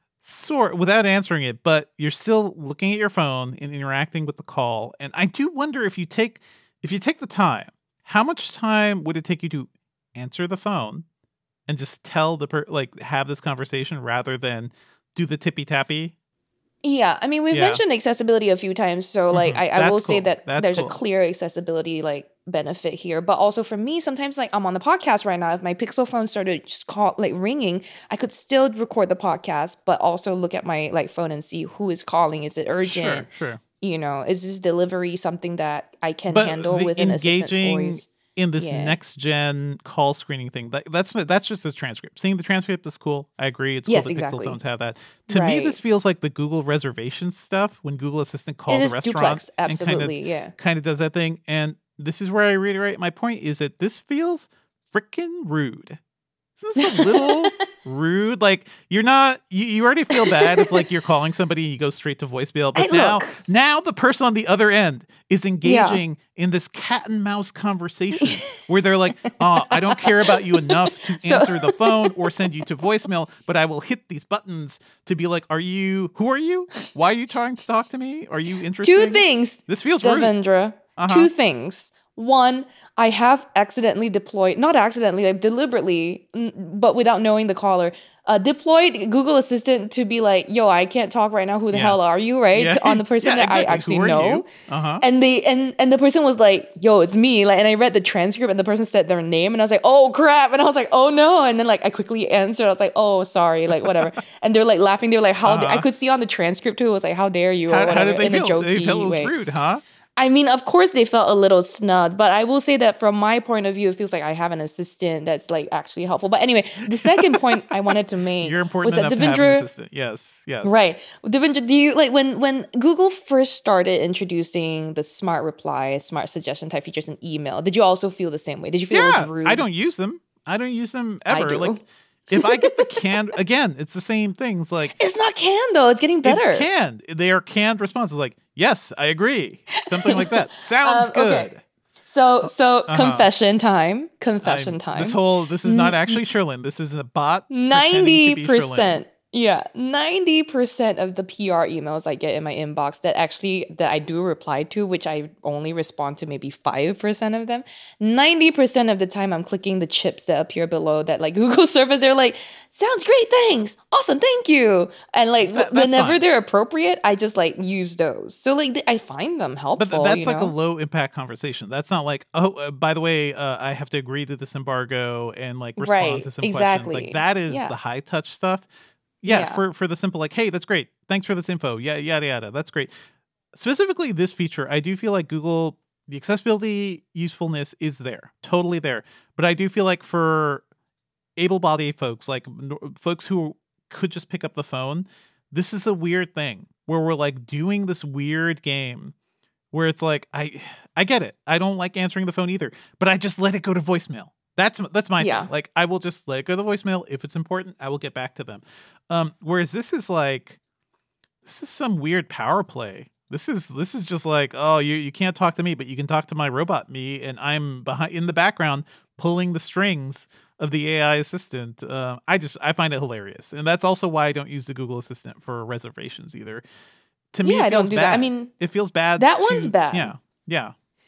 sort without answering it, but you're still looking at your phone and interacting with the call. And I do wonder if you take if you take the time, how much time would it take you to answer the phone and just tell the per like have this conversation rather than do the tippy tappy? Yeah, I mean, we've Yeah. mentioned accessibility a few times, so like Mhm. I, I That's will say cool. that That's there's cool. a clear accessibility like benefit here. But also for me, sometimes like I'm on the podcast right now. If my Pixel phone started just call like ringing, I could still record the podcast, but also look at my like phone and see who is calling. Is it urgent? Sure, sure. You know, is this delivery something that I can But handle the with an assistant's engaging voice? in this Yeah. next gen call screening thing, that, that's that's just a transcript. Seeing the transcript is cool. I agree. It's cool Yes, that exactly. Pixel phones have that. To me, Right. this feels like the Google reservation stuff when Google Assistant calls It is a restaurant duplex, and kind of absolutely, yeah. kind of does that thing. And this is where I reiterate my point: is that this feels freaking rude. Isn't this a little rude? Like you're not, you, you already feel bad if like you're calling somebody and you go straight to voicemail. But Hey, now, look. now the person on the other end is engaging in this cat and mouse conversation where they're like, "Oh, I don't care about you enough to So- answer the phone or send you to voicemail, but I will hit these buttons to be like, are you? Who are you? Why are you trying to talk to me? Are you interested?" Two things, This feels rude. Devendra. Uh-huh. Two things. One, I have accidentally deployed, not accidentally, like deliberately, n- but without knowing the caller, uh, deployed Google Assistant to be like, yo, I can't talk right now. Who the Yeah. hell are you? Right? Yeah. To- on the person Yeah, that exactly. I actually Who are know. you? Uh-huh. And they and and the person was like, yo, it's me. Like, and I read the transcript and the person said their name and I was like, oh crap. And I was like, oh no. And then like I quickly answered. I was like, oh sorry, like whatever. And they're like laughing. They were like, how da- I Uh-huh. could see on the transcript too, it was like, how dare you? Or How, whatever, how did they in a feel? jokey They felt it was way. rude, huh? I mean, of course they felt a little snubbed, but I will say that from my point of view, it feels like I have an assistant that's like actually helpful. But anyway, the second point I wanted to make You're important was enough that to have an Devendra, assistant. Yes, yes. right? Devendra, do you like when when Google first started introducing the smart reply, smart suggestion type features in email? Did you also feel the same way? Did you feel it Yeah, was rude? I don't use them. I don't use them I ever. do. Like if I get the canned again, it's the same things. Like It's not canned though. It's getting better. it's canned. They are canned responses. Like yes, I agree. Something like that. Sounds Um, good. okay. So so Uh-huh. confession time. Confession I'm- time. This whole this is not actually Sherlyn. This is a bot. pretending Ninety to be Sherlyn. percent. Yeah, ninety percent of the P R emails I get in my inbox that actually that I do reply to, which I only respond to maybe five percent of them. ninety percent of the time I'm clicking the chips that appear below that like Google service. They're like, sounds great, thanks. Awesome, thank you. And like That- wh- that's whenever fine. they're appropriate, I just like use those. So like th- I find them helpful. But th- that's you like know? a low impact conversation. That's not like, oh, uh, by the way, uh, I have to agree to this embargo and like respond Right, to some exactly. questions. Like that is Yeah. the high touch stuff. Yeah, Yeah. for for the simple like, hey, that's great. Thanks for this info. Yeah, yada yada. That's great. Specifically, this feature, I do feel like Google, the accessibility usefulness is there, totally there. But I do feel like for able-bodied folks, like n- folks who could just pick up the phone, this is a weird thing where we're like doing this weird game where it's like I I get it. I don't like answering the phone either, but I just let it go to voicemail. That's that's my Yeah. thing. Like I will just let it go to voicemail. If it's important, I will get back to them. Um, whereas this is like this is some weird power play. This is this is just like, oh, you you can't talk to me, but you can talk to my robot me, and I'm behind in the background pulling the strings of the A I assistant. Uh, I just I find it hilarious, and that's also why I don't use the Google Assistant for reservations either. To me, Yeah, it I feels don't do bad. that. I mean, it feels bad. that to- one's bad. Yeah, yeah.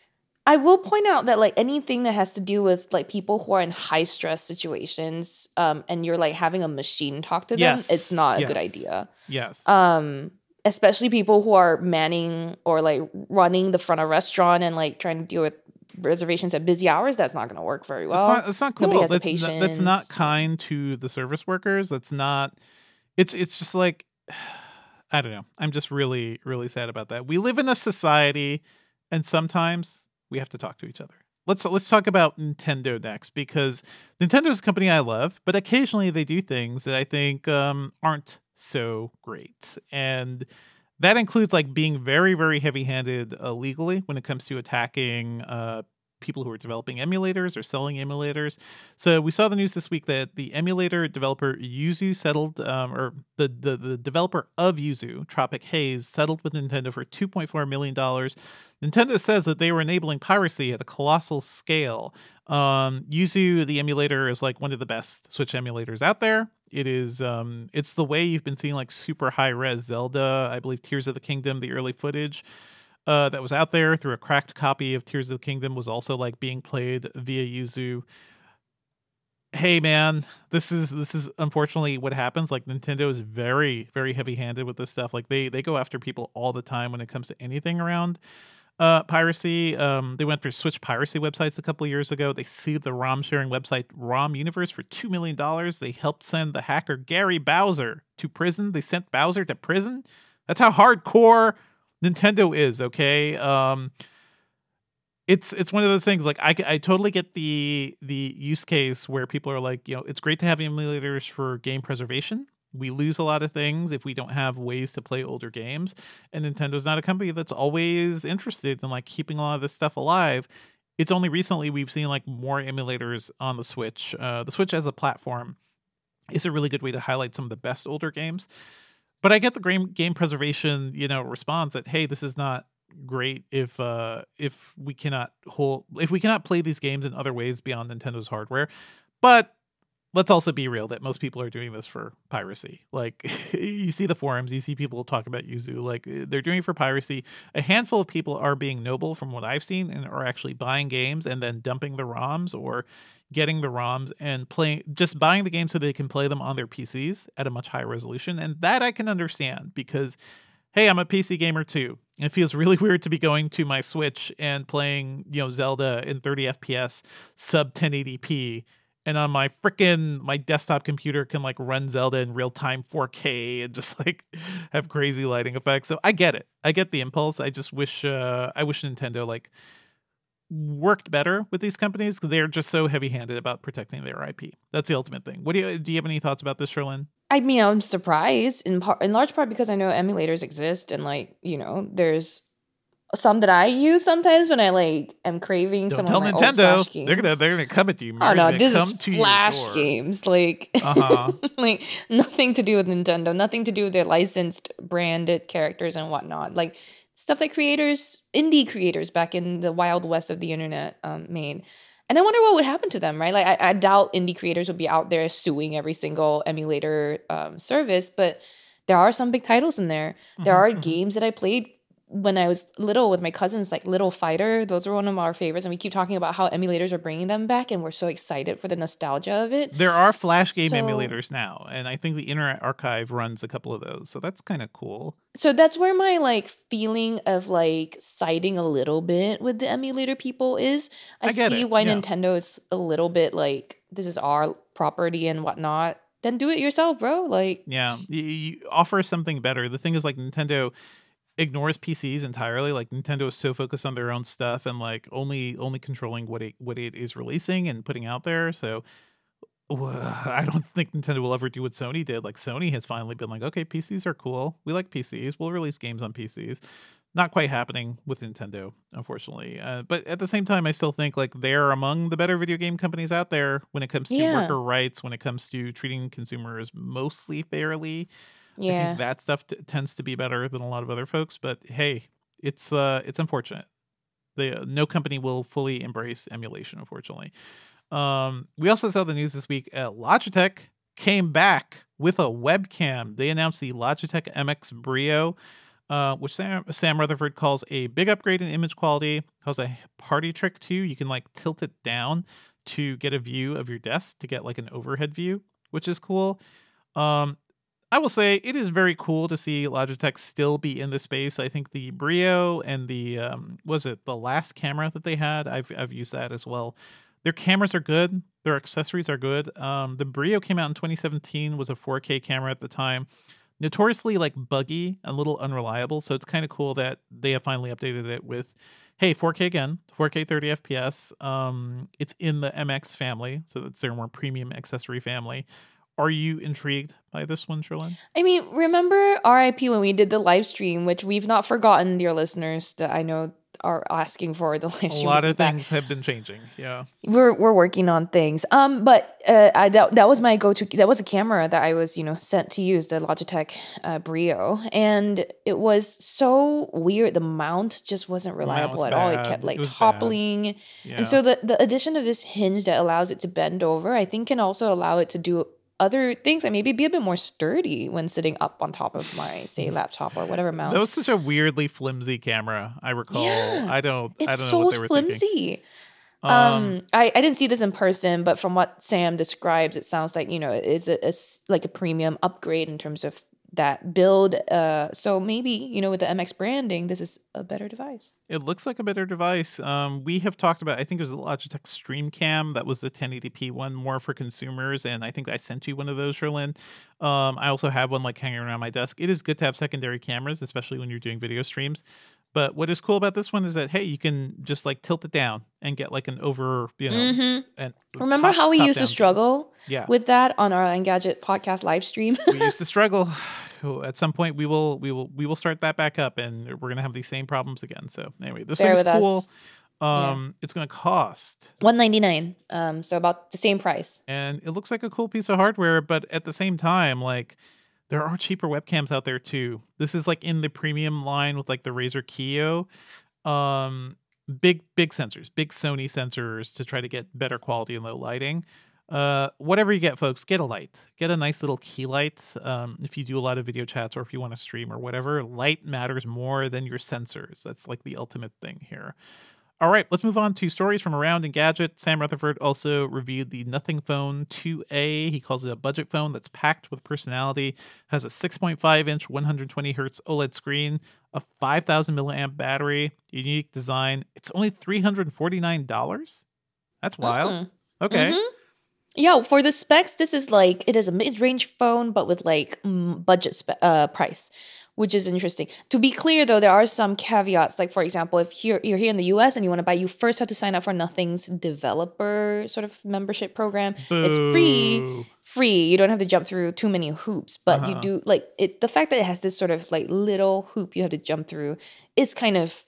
I will point out that like anything that has to do with like people who are in high stress situations, um, and you're like having a machine talk to them, Yes. it's not a yes. good idea. Yes. Um, especially people who are manning or like running the front of a restaurant and like trying to deal with reservations at busy hours. That's not going to work very well. It's not, it's not cool. Nobody has the that's, n- patience. that's not kind to the service workers. That's not, it's, it's just like, I don't know. I'm just really, really sad about that. We live in a society and sometimes we have to talk to each other. Let's let's talk about Nintendo next, because Nintendo is a company I love, but occasionally they do things that I think um, aren't so great. And that includes like being very, very heavy-handed uh, legally when it comes to attacking uh, people who are developing emulators or selling emulators. So we saw the news this week that the emulator developer Yuzu settled, um, or the, the the developer of Yuzu, Tropic Haze, settled with Nintendo for two point four million dollars. Nintendo says that they were enabling piracy at a colossal scale. Um, Yuzu, the emulator, is like one of the best Switch emulators out there. It is, um, it's the way you've been seeing like super high res Zelda, I believe Tears of the Kingdom, the early footage uh, that was out there through a cracked copy of Tears of the Kingdom was also like being played via Yuzu. Hey man, this is this is unfortunately what happens. Like Nintendo is very, very heavy-handed with this stuff. Like they they go after people all the time when it comes to anything around uh, piracy. Um, they went for Switch piracy websites a couple of years ago. They sued the ROM sharing website ROM Universe for two million dollars. They helped send the hacker Gary Bowser to prison. They sent Bowser to prison. That's how hardcore Nintendo is, okay? Um, it's it's one of those things, like I, I totally get the the use case where people are like, you know, it's great to have emulators for game preservation. We lose a lot of things if we don't have ways to play older games, and Nintendo's not a company that's always interested in like keeping a lot of this stuff alive. It's only recently we've seen like more emulators on the Switch. Uh, the Switch as a platform is a really good way to highlight some of the best older games. But I get the game game preservation, you know, response that, hey, this is not great if uh if we cannot hold if we cannot play these games in other ways beyond Nintendo's hardware. But let's also be real that most people are doing this for piracy. Like you see the forums, you see people talk about Yuzu, like they're doing it for piracy. A handful of people are being noble from what I've seen and are actually buying games and then dumping the ROMs or getting the ROMs and playing, just buying the game so they can play them on their P Cs at a much higher resolution. And that I can understand because, hey, I'm a P C gamer too. It feels really weird to be going to my Switch and playing, you know, Zelda in thirty F P S sub ten eighty p. And on my frickin' my desktop computer can like run Zelda in real time four K and just like have crazy lighting effects. So I get it. I get the impulse. I just wish uh, I wish Nintendo like worked better with these companies because they're just so heavy-handed about protecting their I P. That's the ultimate thing. What do you do? You have any thoughts about this, Sherlyn? I mean, I'm surprised in part, in large part because I know emulators exist and like, you know, there's some that I use sometimes when I like am craving Don't some tell of my old Nintendo. Flash games. They're gonna they're gonna come at you. Oh Mary's no, gonna this come is to your Flash door. games. Like, Uh-huh. like nothing to do with Nintendo, nothing to do with their licensed branded characters and whatnot. Like stuff that creators, indie creators back in the wild west of the internet um, made. And I wonder what would happen to them, right? Like I, I doubt indie creators would be out there suing every single emulator um, service, but there are some big titles in there. There Mhm, are mhm. games that I played when I was little with my cousins, like Little Fighter. Those were one of our favorites, and we keep talking about how emulators are bringing them back, and we're so excited for the nostalgia of it. There are Flash game So- emulators now, and I think the Internet Archive runs a couple of those, so that's kind of cool. So that's where my like feeling of like siding a little bit with the emulator people is. I, I get see it, why yeah. Nintendo is a little bit like this is our property and whatnot. Then do it yourself, bro. Like Yeah, you, you offer something better. The thing is, like Nintendo ignores P Cs entirely. Like Nintendo is so focused on their own stuff and like only only controlling what it what it is releasing and putting out there. So uh, I don't think Nintendo will ever do what Sony did. Like Sony has finally been like, okay, P Cs are cool. We like P Cs. We'll release games on P Cs. Not quite happening with Nintendo, unfortunately. Uh, but at the same time, I still think like they're among the better video game companies out there when it comes to Yeah. worker rights, when it comes to treating consumers mostly fairly. I yeah. think that stuff t- tends to be better than a lot of other folks. But hey, it's uh, it's unfortunate. The no company will fully embrace emulation, unfortunately. Um, we also saw the news this week. Uh, Logitech came back with a webcam. They announced the Logitech M X Brio. uh, which Sam, Sam Rutherford calls a big upgrade in image quality. Calls a party trick too. You can like tilt it down to get a view of your desk, to get like an overhead view, which is cool. Um, I will say it is very cool to see Logitech still be in the space. I think the Brio and the um, was it the last camera that they had? I've I've used that as well. Their cameras are good. Their accessories are good. Um, the Brio came out in twenty seventeen, was a four K camera at the time. Notoriously like buggy, a little unreliable. So it's kind of cool that they have finally updated it with, hey, four K again, four K thirty F P S. Um, it's in the M X family, so it's their more premium accessory family. Are you intrigued by this one, Cherlynn? I mean, remember R I P when we did the live stream, which we've not forgotten, dear listeners, that I know are asking for the live stream. A lot of back. things have been changing. Yeah, we're we're working on things. Um, but uh, I that that was my go-to. That was a camera that I was you know sent to use, the Logitech uh, Brio, and it was so weird. The mount just wasn't reliable was at all. It bad. kept like It was toppling, yeah. and so the the addition of this hinge that allows it to bend over, I think, can also allow it to do other things and maybe be a bit more sturdy when sitting up on top of my, say, laptop or whatever mount. That was such a weirdly flimsy camera, I recall. Yeah, I don't it's I don't know so what they were flimsy. thinking. Um, um I, I didn't see this in person, but from what Sam describes, it sounds like, you know, it's a, it's like a premium upgrade in terms of that build. Uh, so maybe, you know, with the M X branding, this is a better device. It looks like a better device. Um, we have talked about, I think it was the Logitech StreamCam. That was the ten eighty p one, more for consumers. And I think I sent you one of those, Cherlynn. Um, I also have one like hanging around my desk. It is good to have secondary cameras, especially when you're doing video streams. But what is cool about this one is that, hey, you can just like tilt it down and get like an over, you know. Mm-hmm. And Remember top, how we top used to down. struggle yeah. with that on our Engadget podcast live stream? We used to struggle. At some point, we will we will we will start that back up, and we're gonna have these same problems again. So anyway, this Bear thing is with cool. us. Um, Yeah. It's gonna cost one ninety-nine. Um, so about the same price. and it looks like a cool piece of hardware, but at the same time, like there are cheaper webcams out there too. This is like in the premium line with like the Razer Kiyo. Um, big big sensors, big Sony sensors to try to get better quality and low lighting. Uh, whatever you get, folks, get a light. Get a nice little key light. Um, if you do a lot of video chats or if you want to stream or whatever, light matters more than your sensors. That's like the ultimate thing here. All right, let's move on to stories from around Engadget. Sam Rutherford also reviewed the Nothing Phone two A. He calls it a budget phone that's packed with personality, has a six point five inch one hundred twenty hertz OLED screen, a five thousand milliamp battery, unique design. It's only three hundred forty-nine dollars. That's wild. Mm-hmm. Okay. Mm-hmm. Yeah, for the specs, this is like, it is a mid-range phone, but with like mm, budget spe- uh, price, which is interesting. To be clear, though, there are some caveats. Like, for example, if you're, you're here in the U S and you want to buy, you first have to sign up for Nothing's developer sort of membership program. Boo. It's free. Free. You don't have to jump through too many hoops, but Uh-huh. you do, like, it. The fact that it has this sort of like little hoop you have to jump through is kind of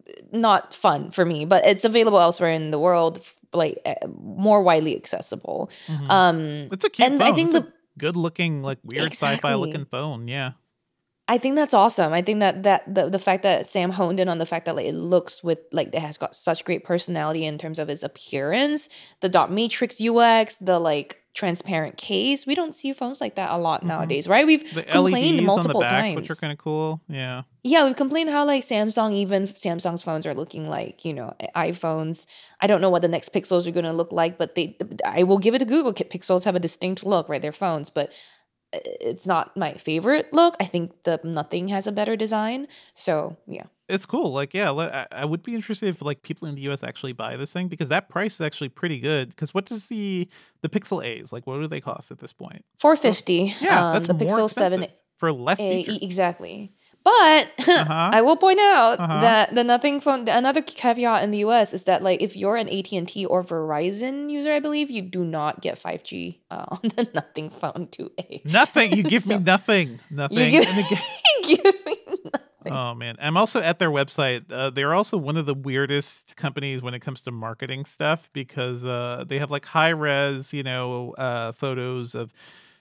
not fun for me, but it's available elsewhere in the world, like uh, more widely accessible. Mhm. Um, It's a cute and phone. I think it's the a good looking, like weird sci-fi Exactly. looking phone. Yeah. I think that's awesome. I think that that the, the fact that Sam honed in on the fact that like it looks with like it has got such great personality in terms of its appearance, the dot matrix U X, the like transparent case. We don't see phones like that a lot Mhm. nowadays, right? We've The complained L E Ds on the multiple back, times. which are kind of cool. Yeah. Yeah, we've complained how like Samsung, even Samsung's phones are looking like, you know, iPhones. I don't know what the next Pixels are going to look like, but they, I will give it to Google. Pixels have a distinct look, right? They're phones, but it's not my favorite look. I think the Nothing has a better design. So yeah. It's cool. Like, yeah, le- I, I would be interested if like people in the U S actually buy this thing because that price is actually pretty good. Because what does the the Pixel A's like? What do they cost at this point? four fifty. Yeah, um, that's the more Pixel expensive seven for less A, features. exactly. But Uh-huh. I will point out Uh-huh. that the Nothing phone, another caveat in the U S is that like if you're an A T and T or Verizon user, I believe you do not get five G uh, on the Nothing phone two A. Nothing. You give So- me nothing. Nothing. give- And again- Give me nothing. oh man, I'm also at their website. Uh, they're also one of the weirdest companies when it comes to marketing stuff because uh, they have like high res, you know, uh, photos of.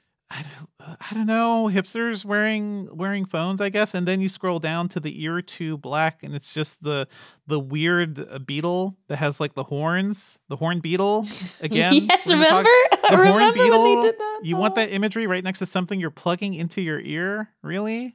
I don't, I don't know, hipsters wearing wearing phones, I guess, and then you scroll down to the ear to black, and it's just the the weird uh, beetle that has like the horns, the horn beetle again. Yes, we're gonna talk- remember? the horn remember when they beetle. did that? You want Oh. that imagery right next to something you're plugging into your ear? Really?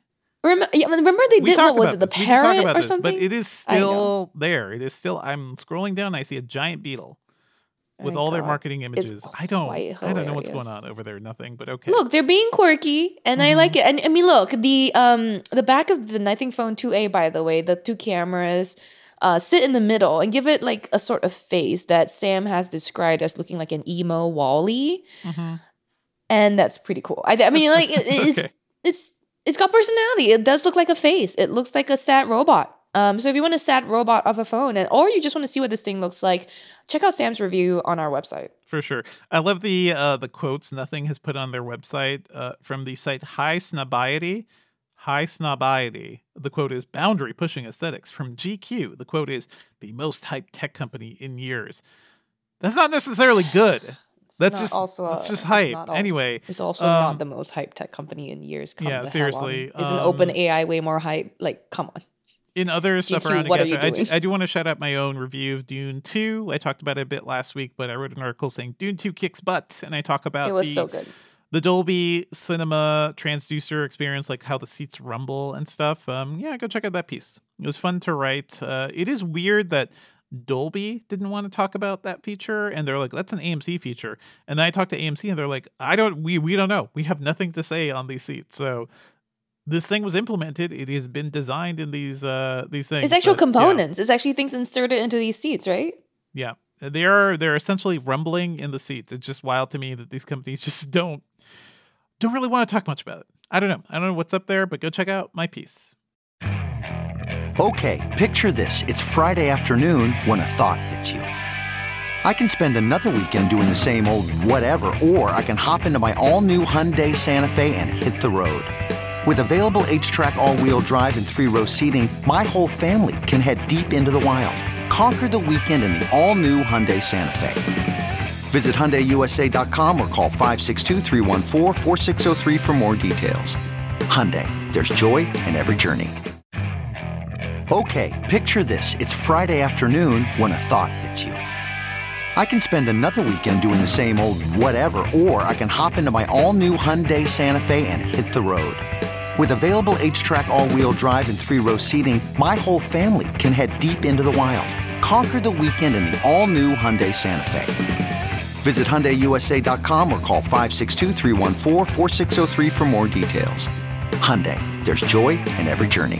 Remember, yeah, remember they We did, what talked was about it, the this. We can talk parrot about or this, but something? it is I know. still there. It is still. I'm scrolling down. I see a giant beetle with My all their God. marketing It's images. I don't. quite I don't know what's going hilarious. on over there. Nothing. But okay. Look, they're being quirky, and I Mhm. like it. And I mean, look, the um the back of the Nothing Phone two A, by the way, the two cameras uh sit in the middle and give it like a sort of face that Sam has described as looking like an emo Wall-E, Mhm. and that's pretty cool. I, I mean, That's- like it, it's okay. it's it's got personality. It does look like a face. It looks like a sad robot. Um, so if you want a sad robot of a phone, and or you just want to see what this thing looks like, check out Sam's review on our website. For sure. I love the uh, the quotes Nothing has put on their website uh, from the site High Snobiety. High Snobiety. The quote is boundary pushing aesthetics. From G Q, the quote is the most hyped tech company in years. That's not necessarily good. It's That's not just also that's a- just it's hype. not al- Anyway, It's also um, not the most hyped tech company in years. Come yeah, the seriously, hell on. Isn't um, OpenAI way more hype? Like, come on. in other stuff G Q, around what are you Engadget, I do, doing? I do want to shout out my own review of Dune two. I talked about it a bit last week, but I wrote an article saying Dune two kicks butt, and I talk about It was the so good. the Dolby Cinema transducer experience, like how the seats rumble and stuff. Um, yeah, go check out that piece. It was fun to write. Uh, it is weird that Dolby didn't want to talk about that feature, and they're like, "That's an A M C feature." And then I talked to A M C, and they're like, "I don't, we we don't know. We have nothing to say on these seats." So this thing was implemented. It has been designed in these uh these things. It's actual but, yeah. components. It's actually things inserted into these seats, right? Yeah, they are they're essentially rumbling in the seats. It's just wild to me that these companies just don't don't really want to talk much about it. I don't know. I don't know what's up there, but go check out my piece. Okay, picture this. It's Friday afternoon when a thought hits you. I can spend another weekend doing the same old whatever, or I can hop into my all-new Hyundai Santa Fe and hit the road. With available H-Track all-wheel drive and three-row seating, my whole family can head deep into the wild. Conquer the weekend in the all-new Hyundai Santa Fe. Visit Hyundai U S A dot com or call five six two, three one four, four six zero three for more details. Hyundai, there's joy in every journey. Okay, picture this. It's Friday afternoon when a thought hits you. I can spend another weekend doing the same old whatever, or I can hop into my all-new Hyundai Santa Fe and hit the road. With available H-Track all-wheel drive and three-row seating, my whole family can head deep into the wild. Conquer the weekend in the all-new Hyundai Santa Fe. Visit Hyundai U S A dot com or call five six two, three one four, four six zero three for more details. Hyundai, there's joy in every journey.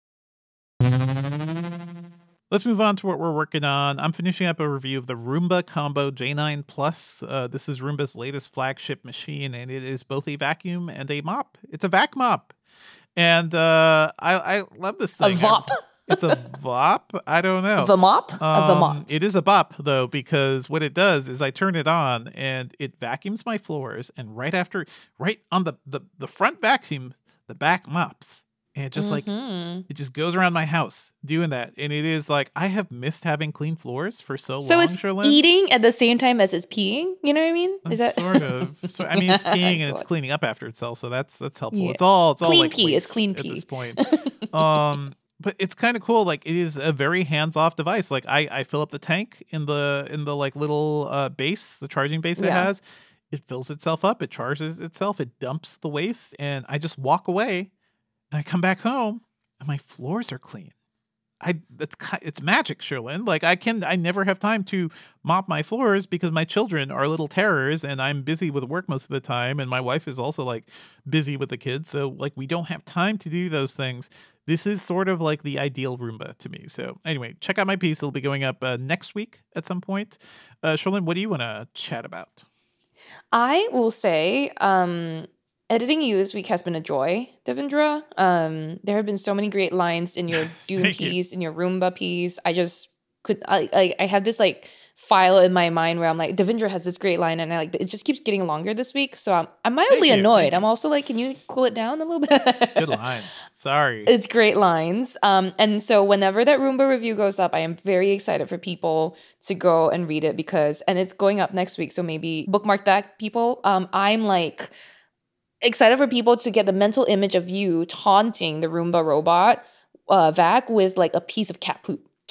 Let's move on to what we're working on. I'm finishing up a review of the Roomba Combo J nine Plus. Uh, this is Roomba's latest flagship machine, and it is both a vacuum and a mop. It's a vac mop. And uh, I, I love this A thing. V O P. It's a V O P? I don't know. The mop? A the Um, mop. It is a bop, though, because what it does is I turn it on and it vacuums my floors, and right after, right on the, the, the front vacuum, the back mops. And it just like, Mhm. it just goes around my house doing that. And it is like, I have missed having clean floors for so, So long, it's Sherlyn. eating at the same time as it's peeing. You know what I mean? Is that sort of? So, I mean, it's peeing and it's God. cleaning up after itself, so that's that's helpful. Yeah. It's all it's all Clean like pee, it's waste clean at pee. this point. Um, but it's kind of cool. Like it is a very hands-off device. Like I I fill up the tank in the in the like little uh base, the charging base it Yeah. has. It fills itself up. It charges itself. It dumps the waste, and I just walk away. And I come back home, and my floors are clean. I that's ki- it's magic, Sherlyn. Like I can I never have time to mop my floors because my children are little terrors, and I'm busy with work most of the time, and my wife is also like busy with the kids. So like we don't have time to do those things. This is sort of like the ideal Roomba to me. So anyway, check out my piece. It'll be going up uh, next week at some point. Uh, Sherlyn, what do you want to chat about? I will say, um, editing you this week has been a joy, Devendra. Um, there have been so many great lines in your Dune Thank you. piece, in your Roomba piece. I just could, I, I, I have this like file in my mind where I'm like, Devendra has this great line, and I like it just keeps getting longer this week. So I'm, I'm mildly you, annoyed. thank I'm you. also like, can you cool it down a little bit? Good lines. Sorry. It's great lines. Um, and so whenever that Roomba review goes up, I am very excited for people to go and read it because, and it's going up next week. So maybe bookmark that, people. Um, I'm like excited for people to get the mental image of you taunting the Roomba robot uh, vac with like a piece of cat poop.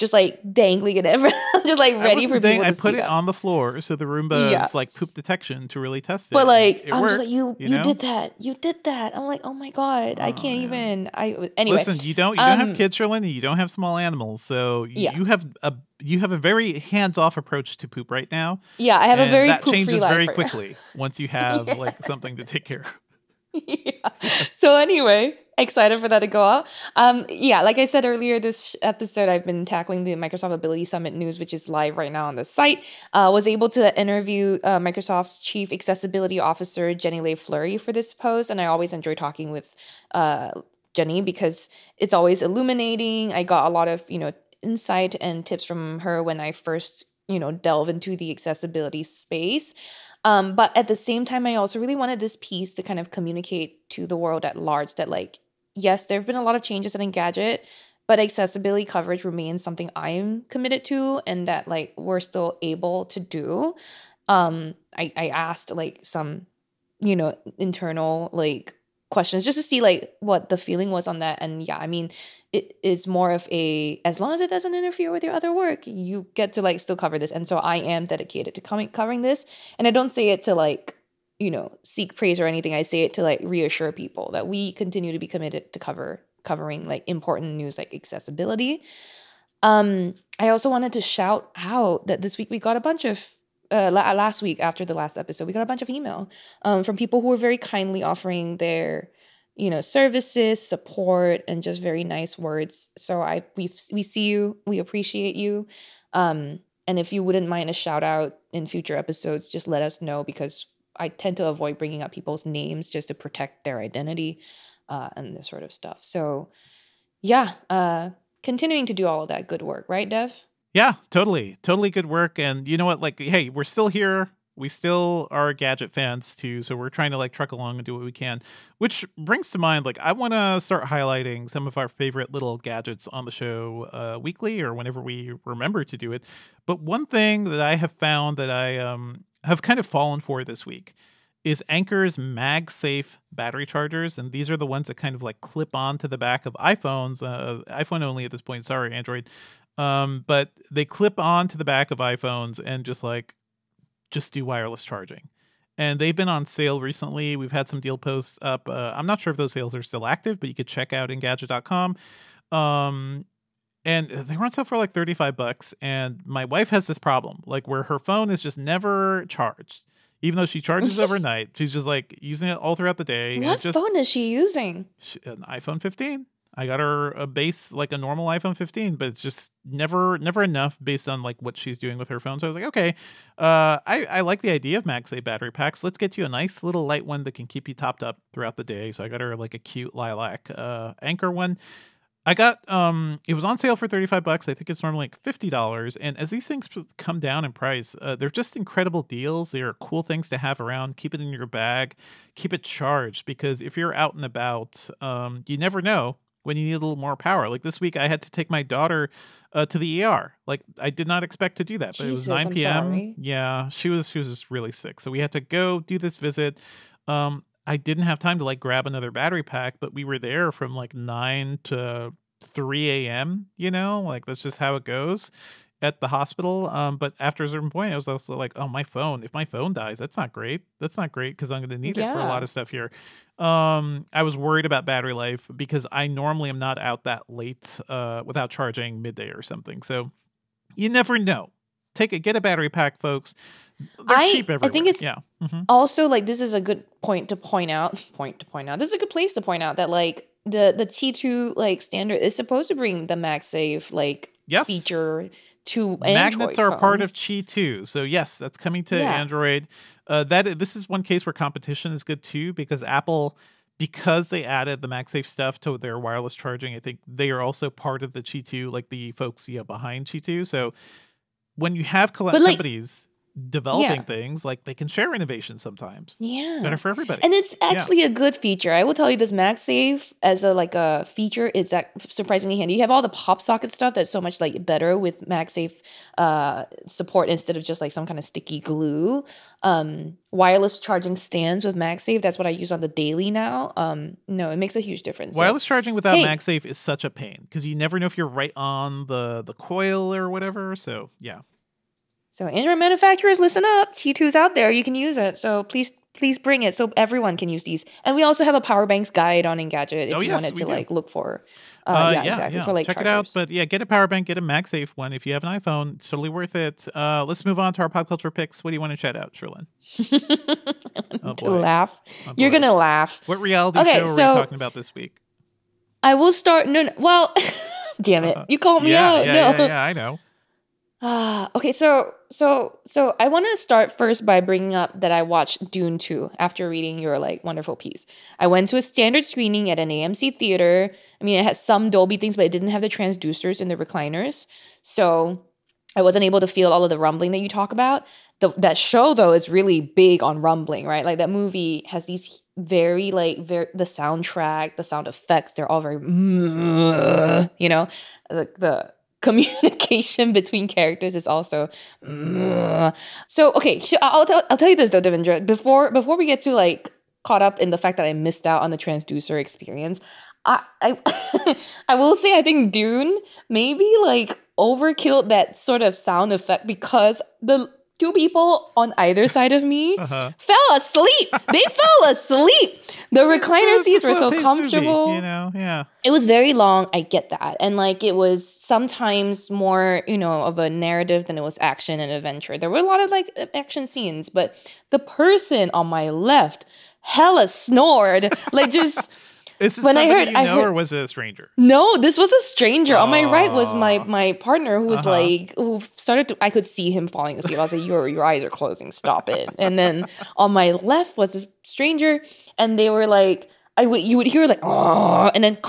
just like dangling it everywhere, just like I ready wasn't for dang- people to I put see it that. on the floor so the Roomba's Yeah. like poop detection to really test it. But like, It I'm worked, just like, you, you you know? did that, you did that. I'm like, oh my god, I Oh, can't man. even. I anyway. Listen, you don't you don't have um, kids, Sherlyn, and you don't have small animals, so you, Yeah. you have a you have a very hands off approach to poop right now. Yeah, I have a and very that poop-free changes life very right now. quickly once you have Yeah. like something to take care of. Yeah. So anyway, excited for that to go out. Um, yeah, like I said earlier, this sh- episode I've been tackling the Microsoft Ability Summit news, which is live right now on the site. Uh, was able to interview uh, Microsoft's Chief Accessibility Officer Jenny Leigh Fleury for this post, and I always enjoy talking with uh, Jenny because it's always illuminating. I got a lot of you know insight and tips from her when I first you know delve into the accessibility space. Um, but at the same time, I also really wanted this piece to kind of communicate to the world at large that, like, yes, there have been a lot of changes in Engadget, but accessibility coverage remains something I'm committed to and that, like, we're still able to do. Um, I, I asked, like, some, you know, internal, like, questions just to see, like, what the feeling was on that. And yeah, I mean, it is more of a, as long as it doesn't interfere with your other work, you get to like still cover this. And so I am dedicated to coming covering this. And I don't say it to like, you know, seek praise or anything. I say it to like reassure people that we continue to be committed to cover covering like important news like accessibility. Um, I also wanted to shout out that this week we got a bunch of uh, la- last week after the last episode, we got a bunch of email um, from people who were very kindly offering their you know, services, support, and just very nice words. So I we we see you, we appreciate you. Um, and if you wouldn't mind a shout out in future episodes, just let us know because I tend to avoid bringing up people's names just to protect their identity uh, and this sort of stuff. So yeah, uh, continuing to do all of that good work, right, Dev? Yeah, totally. Totally good work. And you know what? Like, hey, we're still here. We still are gadget fans too, so we're trying to like truck along and do what we can. Which brings to mind, like, I want to start highlighting some of our favorite little gadgets on the show uh, weekly or whenever we remember to do it. But one thing that I have found that I um, have kind of fallen for this week is Anker's MagSafe battery chargers, and these are the ones that kind of like clip onto the back of iPhones, uh, iPhone only at this point. Sorry, Android, um, but they clip onto the back of iPhones and just like. just do wireless charging. And they've been on sale recently. We've had some deal posts up. Uh, I'm not sure if those sales are still active, but you could check out Engadget dot com. Um, and they were on sale for like thirty-five bucks. And my wife has this problem, like where her phone is just never charged. Even though she charges overnight, she's just like using it all throughout the day. What and just, phone is she using? she, an iPhone fifteen. I got her a base, like a normal iPhone fifteen, but it's just never never enough based on like what she's doing with her phone. So I was like, okay, uh, I, I like the idea of MagSafe battery packs. Let's get you a nice little light one that can keep you topped up throughout the day. So I got her like a cute lilac uh, Anker one. I got, um, it was on sale for thirty-five bucks. I think it's normally like fifty dollars. And as these things come down in price, uh, they're just incredible deals. They are cool things to have around. Keep it in your bag, keep it charged, because if you're out and about, um, you never know when you need a little more power. Like this week, I had to take my daughter uh, to the E R. Like I did not expect to do that, but Jesus, it was I'm nine p.m. sorry. Yeah, she was she was just really sick, so we had to go do this visit. Um, I didn't have time to like grab another battery pack, but we were there from like nine to three a.m. You know, like that's just how it goes at the hospital. Um, but after a certain point, I was also like, oh, my phone. If my phone dies, that's not great. That's not great because I'm going to need it for a Yeah. lot of stuff here. Um, I was worried about battery life because I normally am not out that late uh, without charging midday or something. So you never know. Take it, get a battery pack, folks. They're I- cheap I everywhere. think it's- yeah. Mhm. Also, like this is a good point to point out. Point to point out. This is a good place to point out that like the the T two like standard is supposed to bring the MagSafe like Yes. feature to Magnets Android are a part phones. of Qi too. So yes, that's coming to Yeah. Android. Uh, that this is one case where competition is good too, because Apple, because they added the MagSafe stuff to their wireless charging, I think they are also part of the Qi two, like the folks yeah behind Qi two. So when you have coll- But, like- companies developing Yeah. things, like they can share innovation sometimes. Yeah. Better for everybody. And it's actually a good feature. I will tell you this MagSafe as a like a feature is ac- surprisingly handy. You have all the pop socket stuff that's so much like better with MagSafe uh, support instead of just like some kind of sticky glue. Um, wireless charging stands with MagSafe. That's what I use on the daily now. Um, no, it makes a huge difference. So- Wireless charging without Hey. MagSafe is such a pain because you never know if you're right on the the coil or whatever. So yeah. So Android manufacturers, listen up. T two's out there. You can use it. So please, please bring it so everyone can use these. And we also have a power banks guide on Engadget if Oh, you yes, wanted we to do. like look for. Uh, Uh, yeah, yeah, exactly yeah. for like Check chargers. it out. But yeah, get a power bank, get a MagSafe one if you have an iPhone. It's totally worth it. Uh, let's move on to our pop culture picks. What do you want to shout out, Sherlyn? Oh, to boy. laugh. Oh, You're boy. gonna laugh. What reality Okay, show are so- we talking about this week? I will start. No, no well, damn it, you called me yeah, out. yeah, no. yeah, yeah, I know. Ah, okay, so so so I want to start first by bringing up that I watched Dune two after reading your like wonderful piece. I went to a standard screening at an A M C theater. I mean, it has some Dolby things, but it didn't have the transducers in the recliners, so I wasn't able to feel all of the rumbling that you talk about. The, that show though is really big on rumbling, right? Like that movie has these very like very the soundtrack, the sound effects, they're all very, you know, the the communication between characters is also so okay. sh- I'll tell I'll tell you this though, Devendra. Before before we get to like caught up in the fact that I missed out on the transducer experience, I I, I will say I think Dune maybe like overkilled that sort of sound effect because the two people on either side of me Uh-huh. fell asleep. They fell asleep. The recliner It's a- it's seats a were so slow-paced movie, comfortable. you know, yeah. It was very long. I get that. And like it was sometimes more, you know, of a narrative than it was action and adventure. There were a lot of like action scenes, but the person on my left hella snored. Like just Is this When I somebody heard- you I know, heard- or was it a stranger? no, this was a stranger. On my right was my Aw. my partner who was Uh-huh. like who started to I could see him falling asleep. I was like, Your your eyes are closing, stop it. And then on my left was this stranger, and they were like I would you would hear like oh and then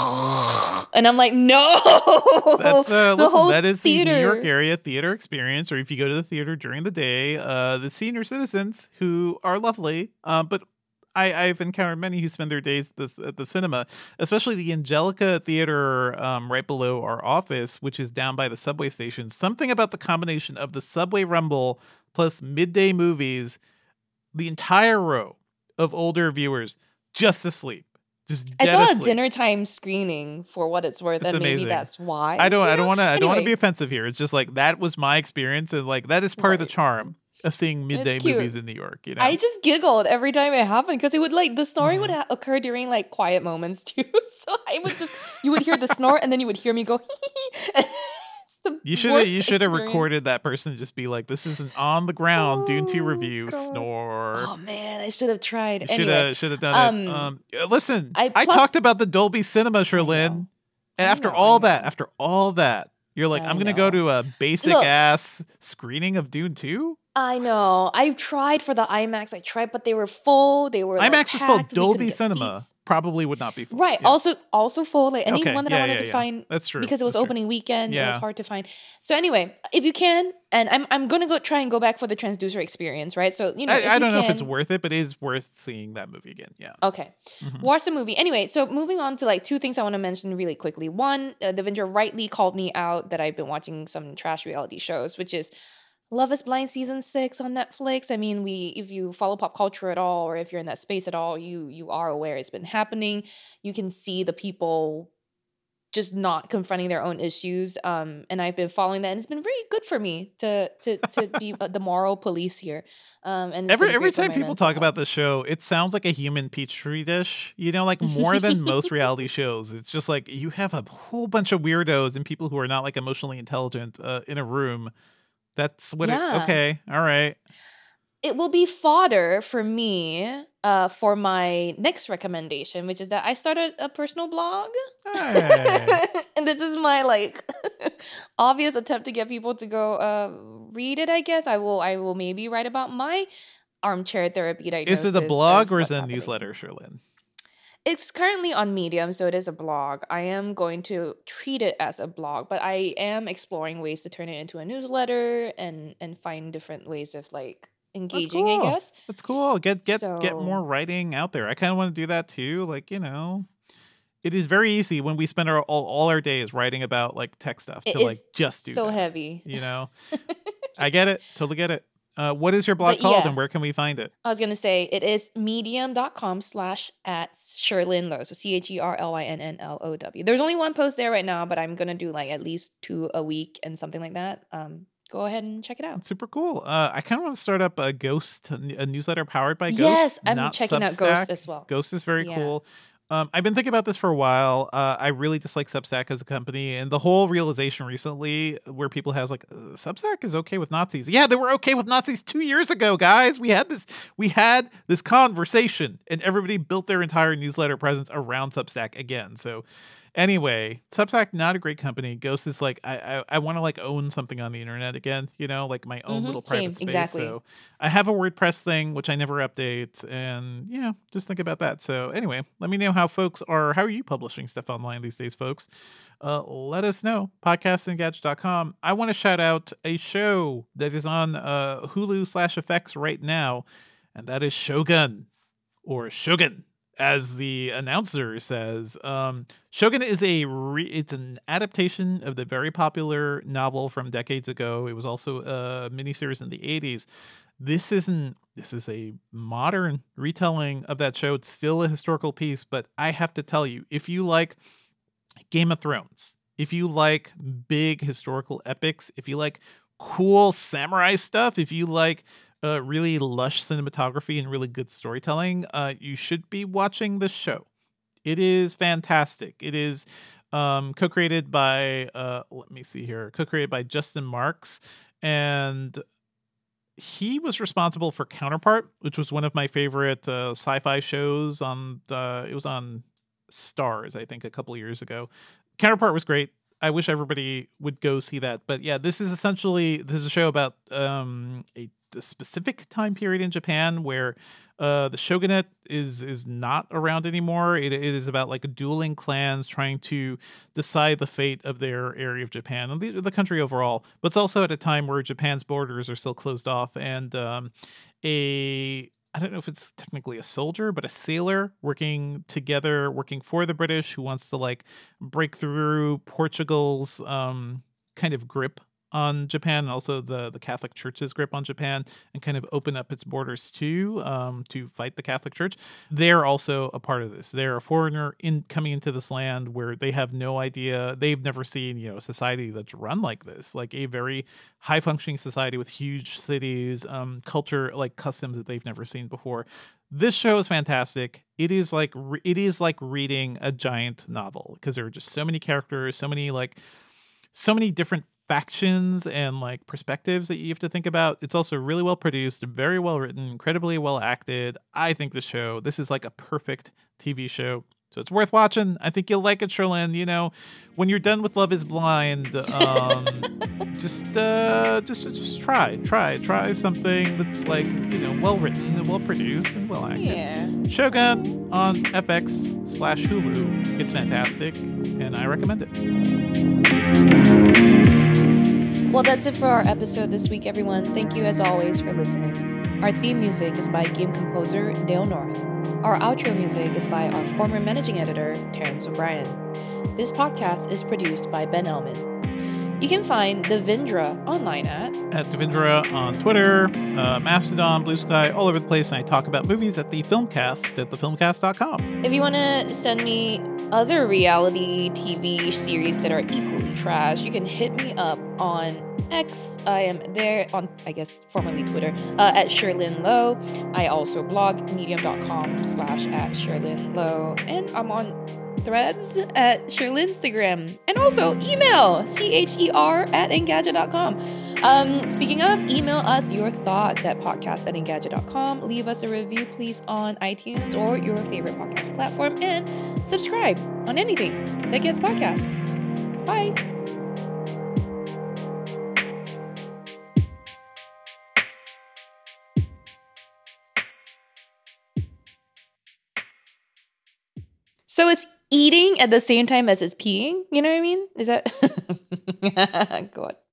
and I'm like, no. That's uh, The listen. whole That is the New York theater. area theater experience. Or if you go to the theater during the day, uh, the senior citizens who are lovely, uh, but I, I've encountered many who spend their days at the, at the cinema, especially the Angelica Theater um, right below our office, which is down by the subway station. Something about the combination of the subway rumble plus midday movies, the entire row of older viewers just asleep. Just I dead saw asleep. a dinner time screening for what it's worth, It's and amazing. maybe that's why. I don't. I you don't know? want to. I don't want to Anyway. be offensive here. It's just like that was my experience, and like that is part of the Right. charm of seeing midday cute. movies in New York. You know, I just giggled every time it happened because it would like the snoring would Mm-hmm. ha- occur during like quiet moments too. So I would just you would hear the snore and then you would hear me go. It's the you should have. worst You should have experience. recorded that person and just be like, "This is an on the ground Dune two Oh, review God. snore." Oh man, I should have tried. You should have. Anyway, Should have done it. um, Um, uh, listen, I- I, plus- talked about the Dolby Cinema, Sherlyn. know. And I after know, I all know. that, after all that, you're like, I I'm gonna go know. to a basic Look. ass screening of Dune two. I know. I tried for the IMAX. I tried, but they were full. They were like, IMAX is full. packed. We couldn't Dolby get Cinema seats. probably would not be full. Right. Yeah. Also, also full. Like any Okay, one that yeah, I wanted yeah, to yeah. find That's true. because it was That's true. opening weekend. It was Yeah. hard to find. So anyway, if you can, and I'm I'm gonna go try and go back for the transducer experience, right? So you know, if I, I you don't know if it's can- worth it, but it is worth seeing that movie again. Yeah. Okay. Mhm. Watch the movie. Anyway, so moving on to like two things I want to mention really quickly. One, uh, Devendra rightly called me out that I've been watching some trash reality shows, which is Love is Blind season six on Netflix. I mean, we if you follow pop culture at all, or if you're in that space at all, you you are aware it's been happening. You can see the people just not confronting their own issues. Um, and I've been following that, and it's been very good for me to to to be uh, the moral police here. Um, and it's Every been every great for time my people mental talk health. about the show, it sounds like a human petri dish. You know, like more than most reality shows. It's just like you have a whole bunch of weirdos and people who are not like emotionally intelligent uh, in a room. That's what Yeah. it. Okay, all right. It will be fodder for me uh, for my next recommendation, which is that I started a personal blog. Hey. And this is my like obvious attempt to get people to go uh, read it, I guess. I will I will maybe write about my armchair therapy diagnosis. Is it a blog of or is what's it a happening. newsletter, Sherlyn? It's currently on Medium, so it is a blog. I am going to treat it as a blog, but I am exploring ways to turn it into a newsletter and and find different ways of like That's engaging, I cool. guess. That's cool. Get get get more So writing out there. I kind of want to do that too. Like, you know, it is very easy when we spend our all, all our days writing about like tech stuff it to like is just do so that. heavy. You know, I get it. Totally get it. Uh, what is your blog But called, yeah, and where can we find it? I was gonna say it is medium.com slash at Sherlyn Low. So C H E R L Y N N L O W. There's only one post there right now, but I'm gonna do like at least two a week and something like that. Um, go ahead and check it out. It's super cool. Uh, I kind of want to start up a Ghost, a newsletter powered by Ghost, Yes, I'm not checking out Ghost Substack. as well. Ghost is very Yeah. cool. Um, I've been thinking about this for a while. Uh, I really dislike Substack as a company, and the whole realization recently, where people has like, uh, Substack is okay with Nazis. Yeah, they were okay with Nazis two years ago, guys. We had this, we had this conversation, and everybody built their entire newsletter presence around Substack again. So, anyway, Substack not a great company. Ghost is like, I I, I want to like own something on the internet again. You know, like my own Mm-hmm. little private Same, space. exactly. So I have a WordPress thing which I never update, and yeah, just think about that. So anyway, let me know how folks are. How are you publishing stuff online these days, folks? Uh, let us know. podcast engadget dot com. I want to shout out a show that is on uh, Hulu slash F X right now, and that is Shogun, or Shogun, as the announcer says. Um, Shogun is a re- it's an adaptation of the very popular novel from decades ago. It was also a miniseries in the eighties. This isn't. This is a modern retelling of that show. It's still a historical piece, but I have to tell you, if you like Game of Thrones, if you like big historical epics, if you like cool samurai stuff, if you like uh, really lush cinematography and really good storytelling, uh, you should be watching this show. It is fantastic. It is um, co-created by, uh, let me see here, co-created by Justin Marks, and he was responsible for Counterpart, which was one of my favorite uh, sci-fi shows on the, it was on Stars, I think, a couple years ago. Counterpart was great. I wish everybody would go see that. But yeah, this is essentially, this is a show about um, a, a specific time period in Japan where uh, the shogunate is is not around anymore. It, it is about like dueling clans trying to decide the fate of their area of Japan and the, the country overall. But it's also at a time where Japan's borders are still closed off, and um, a I don't know if it's technically a soldier, but a sailor working together, working for the British, who wants to like break through Portugal's um, kind of grip on Japan, and also the the Catholic Church's grip on Japan, and kind of open up its borders too, um, to fight the Catholic Church. They're also a part of this. They're a foreigner in coming into this land where they have no idea. They've never seen, you know, a society that's run like this, like a very high functioning society with huge cities, um, culture, like customs that they've never seen before. This show is fantastic. It is like re- it is like reading a giant novel, because there are just so many characters, so many like so many different factions and like perspectives that you have to think about. It's also really well produced, very well written, incredibly well acted. I think the show, this is like a perfect T V show. So it's worth watching. I think you'll like it, Sherlyn. You know, when you're done with Love is Blind, um, just, uh, just, just try, try, try something that's like, you know, well written and well produced and well acted. Yeah. Shogun on F X slash Hulu. It's fantastic, and I recommend it. Well, that's it for our episode this week, everyone. Thank you as always for listening. Our theme music is by game composer Dale North. Our outro music is by our former managing editor, Terrence O'Brien. This podcast is produced by Ben Elman. You can find Devindra online at At Devindra on Twitter, uh, Mastodon, Blue Sky, all over the place, and I talk about movies at the Filmcast at the filmcast dot com. If you want to send me other reality T V series that are equally trash, you can hit me up on X. I am there on, I guess, formerly Twitter, uh, at Sherlyn Low. I also blog medium.com slash at Sherlyn Low. And I'm on Threads at Sherlynstagram. And also email, C H E R at engadget dot com. Um, speaking of, email us your thoughts at podcast at engadget dot com. Leave us a review, please, on iTunes or your favorite podcast platform. And subscribe on anything that gets podcasts. Bye. So it's eating at the same time as it's peeing? You know what I mean? Is that... God.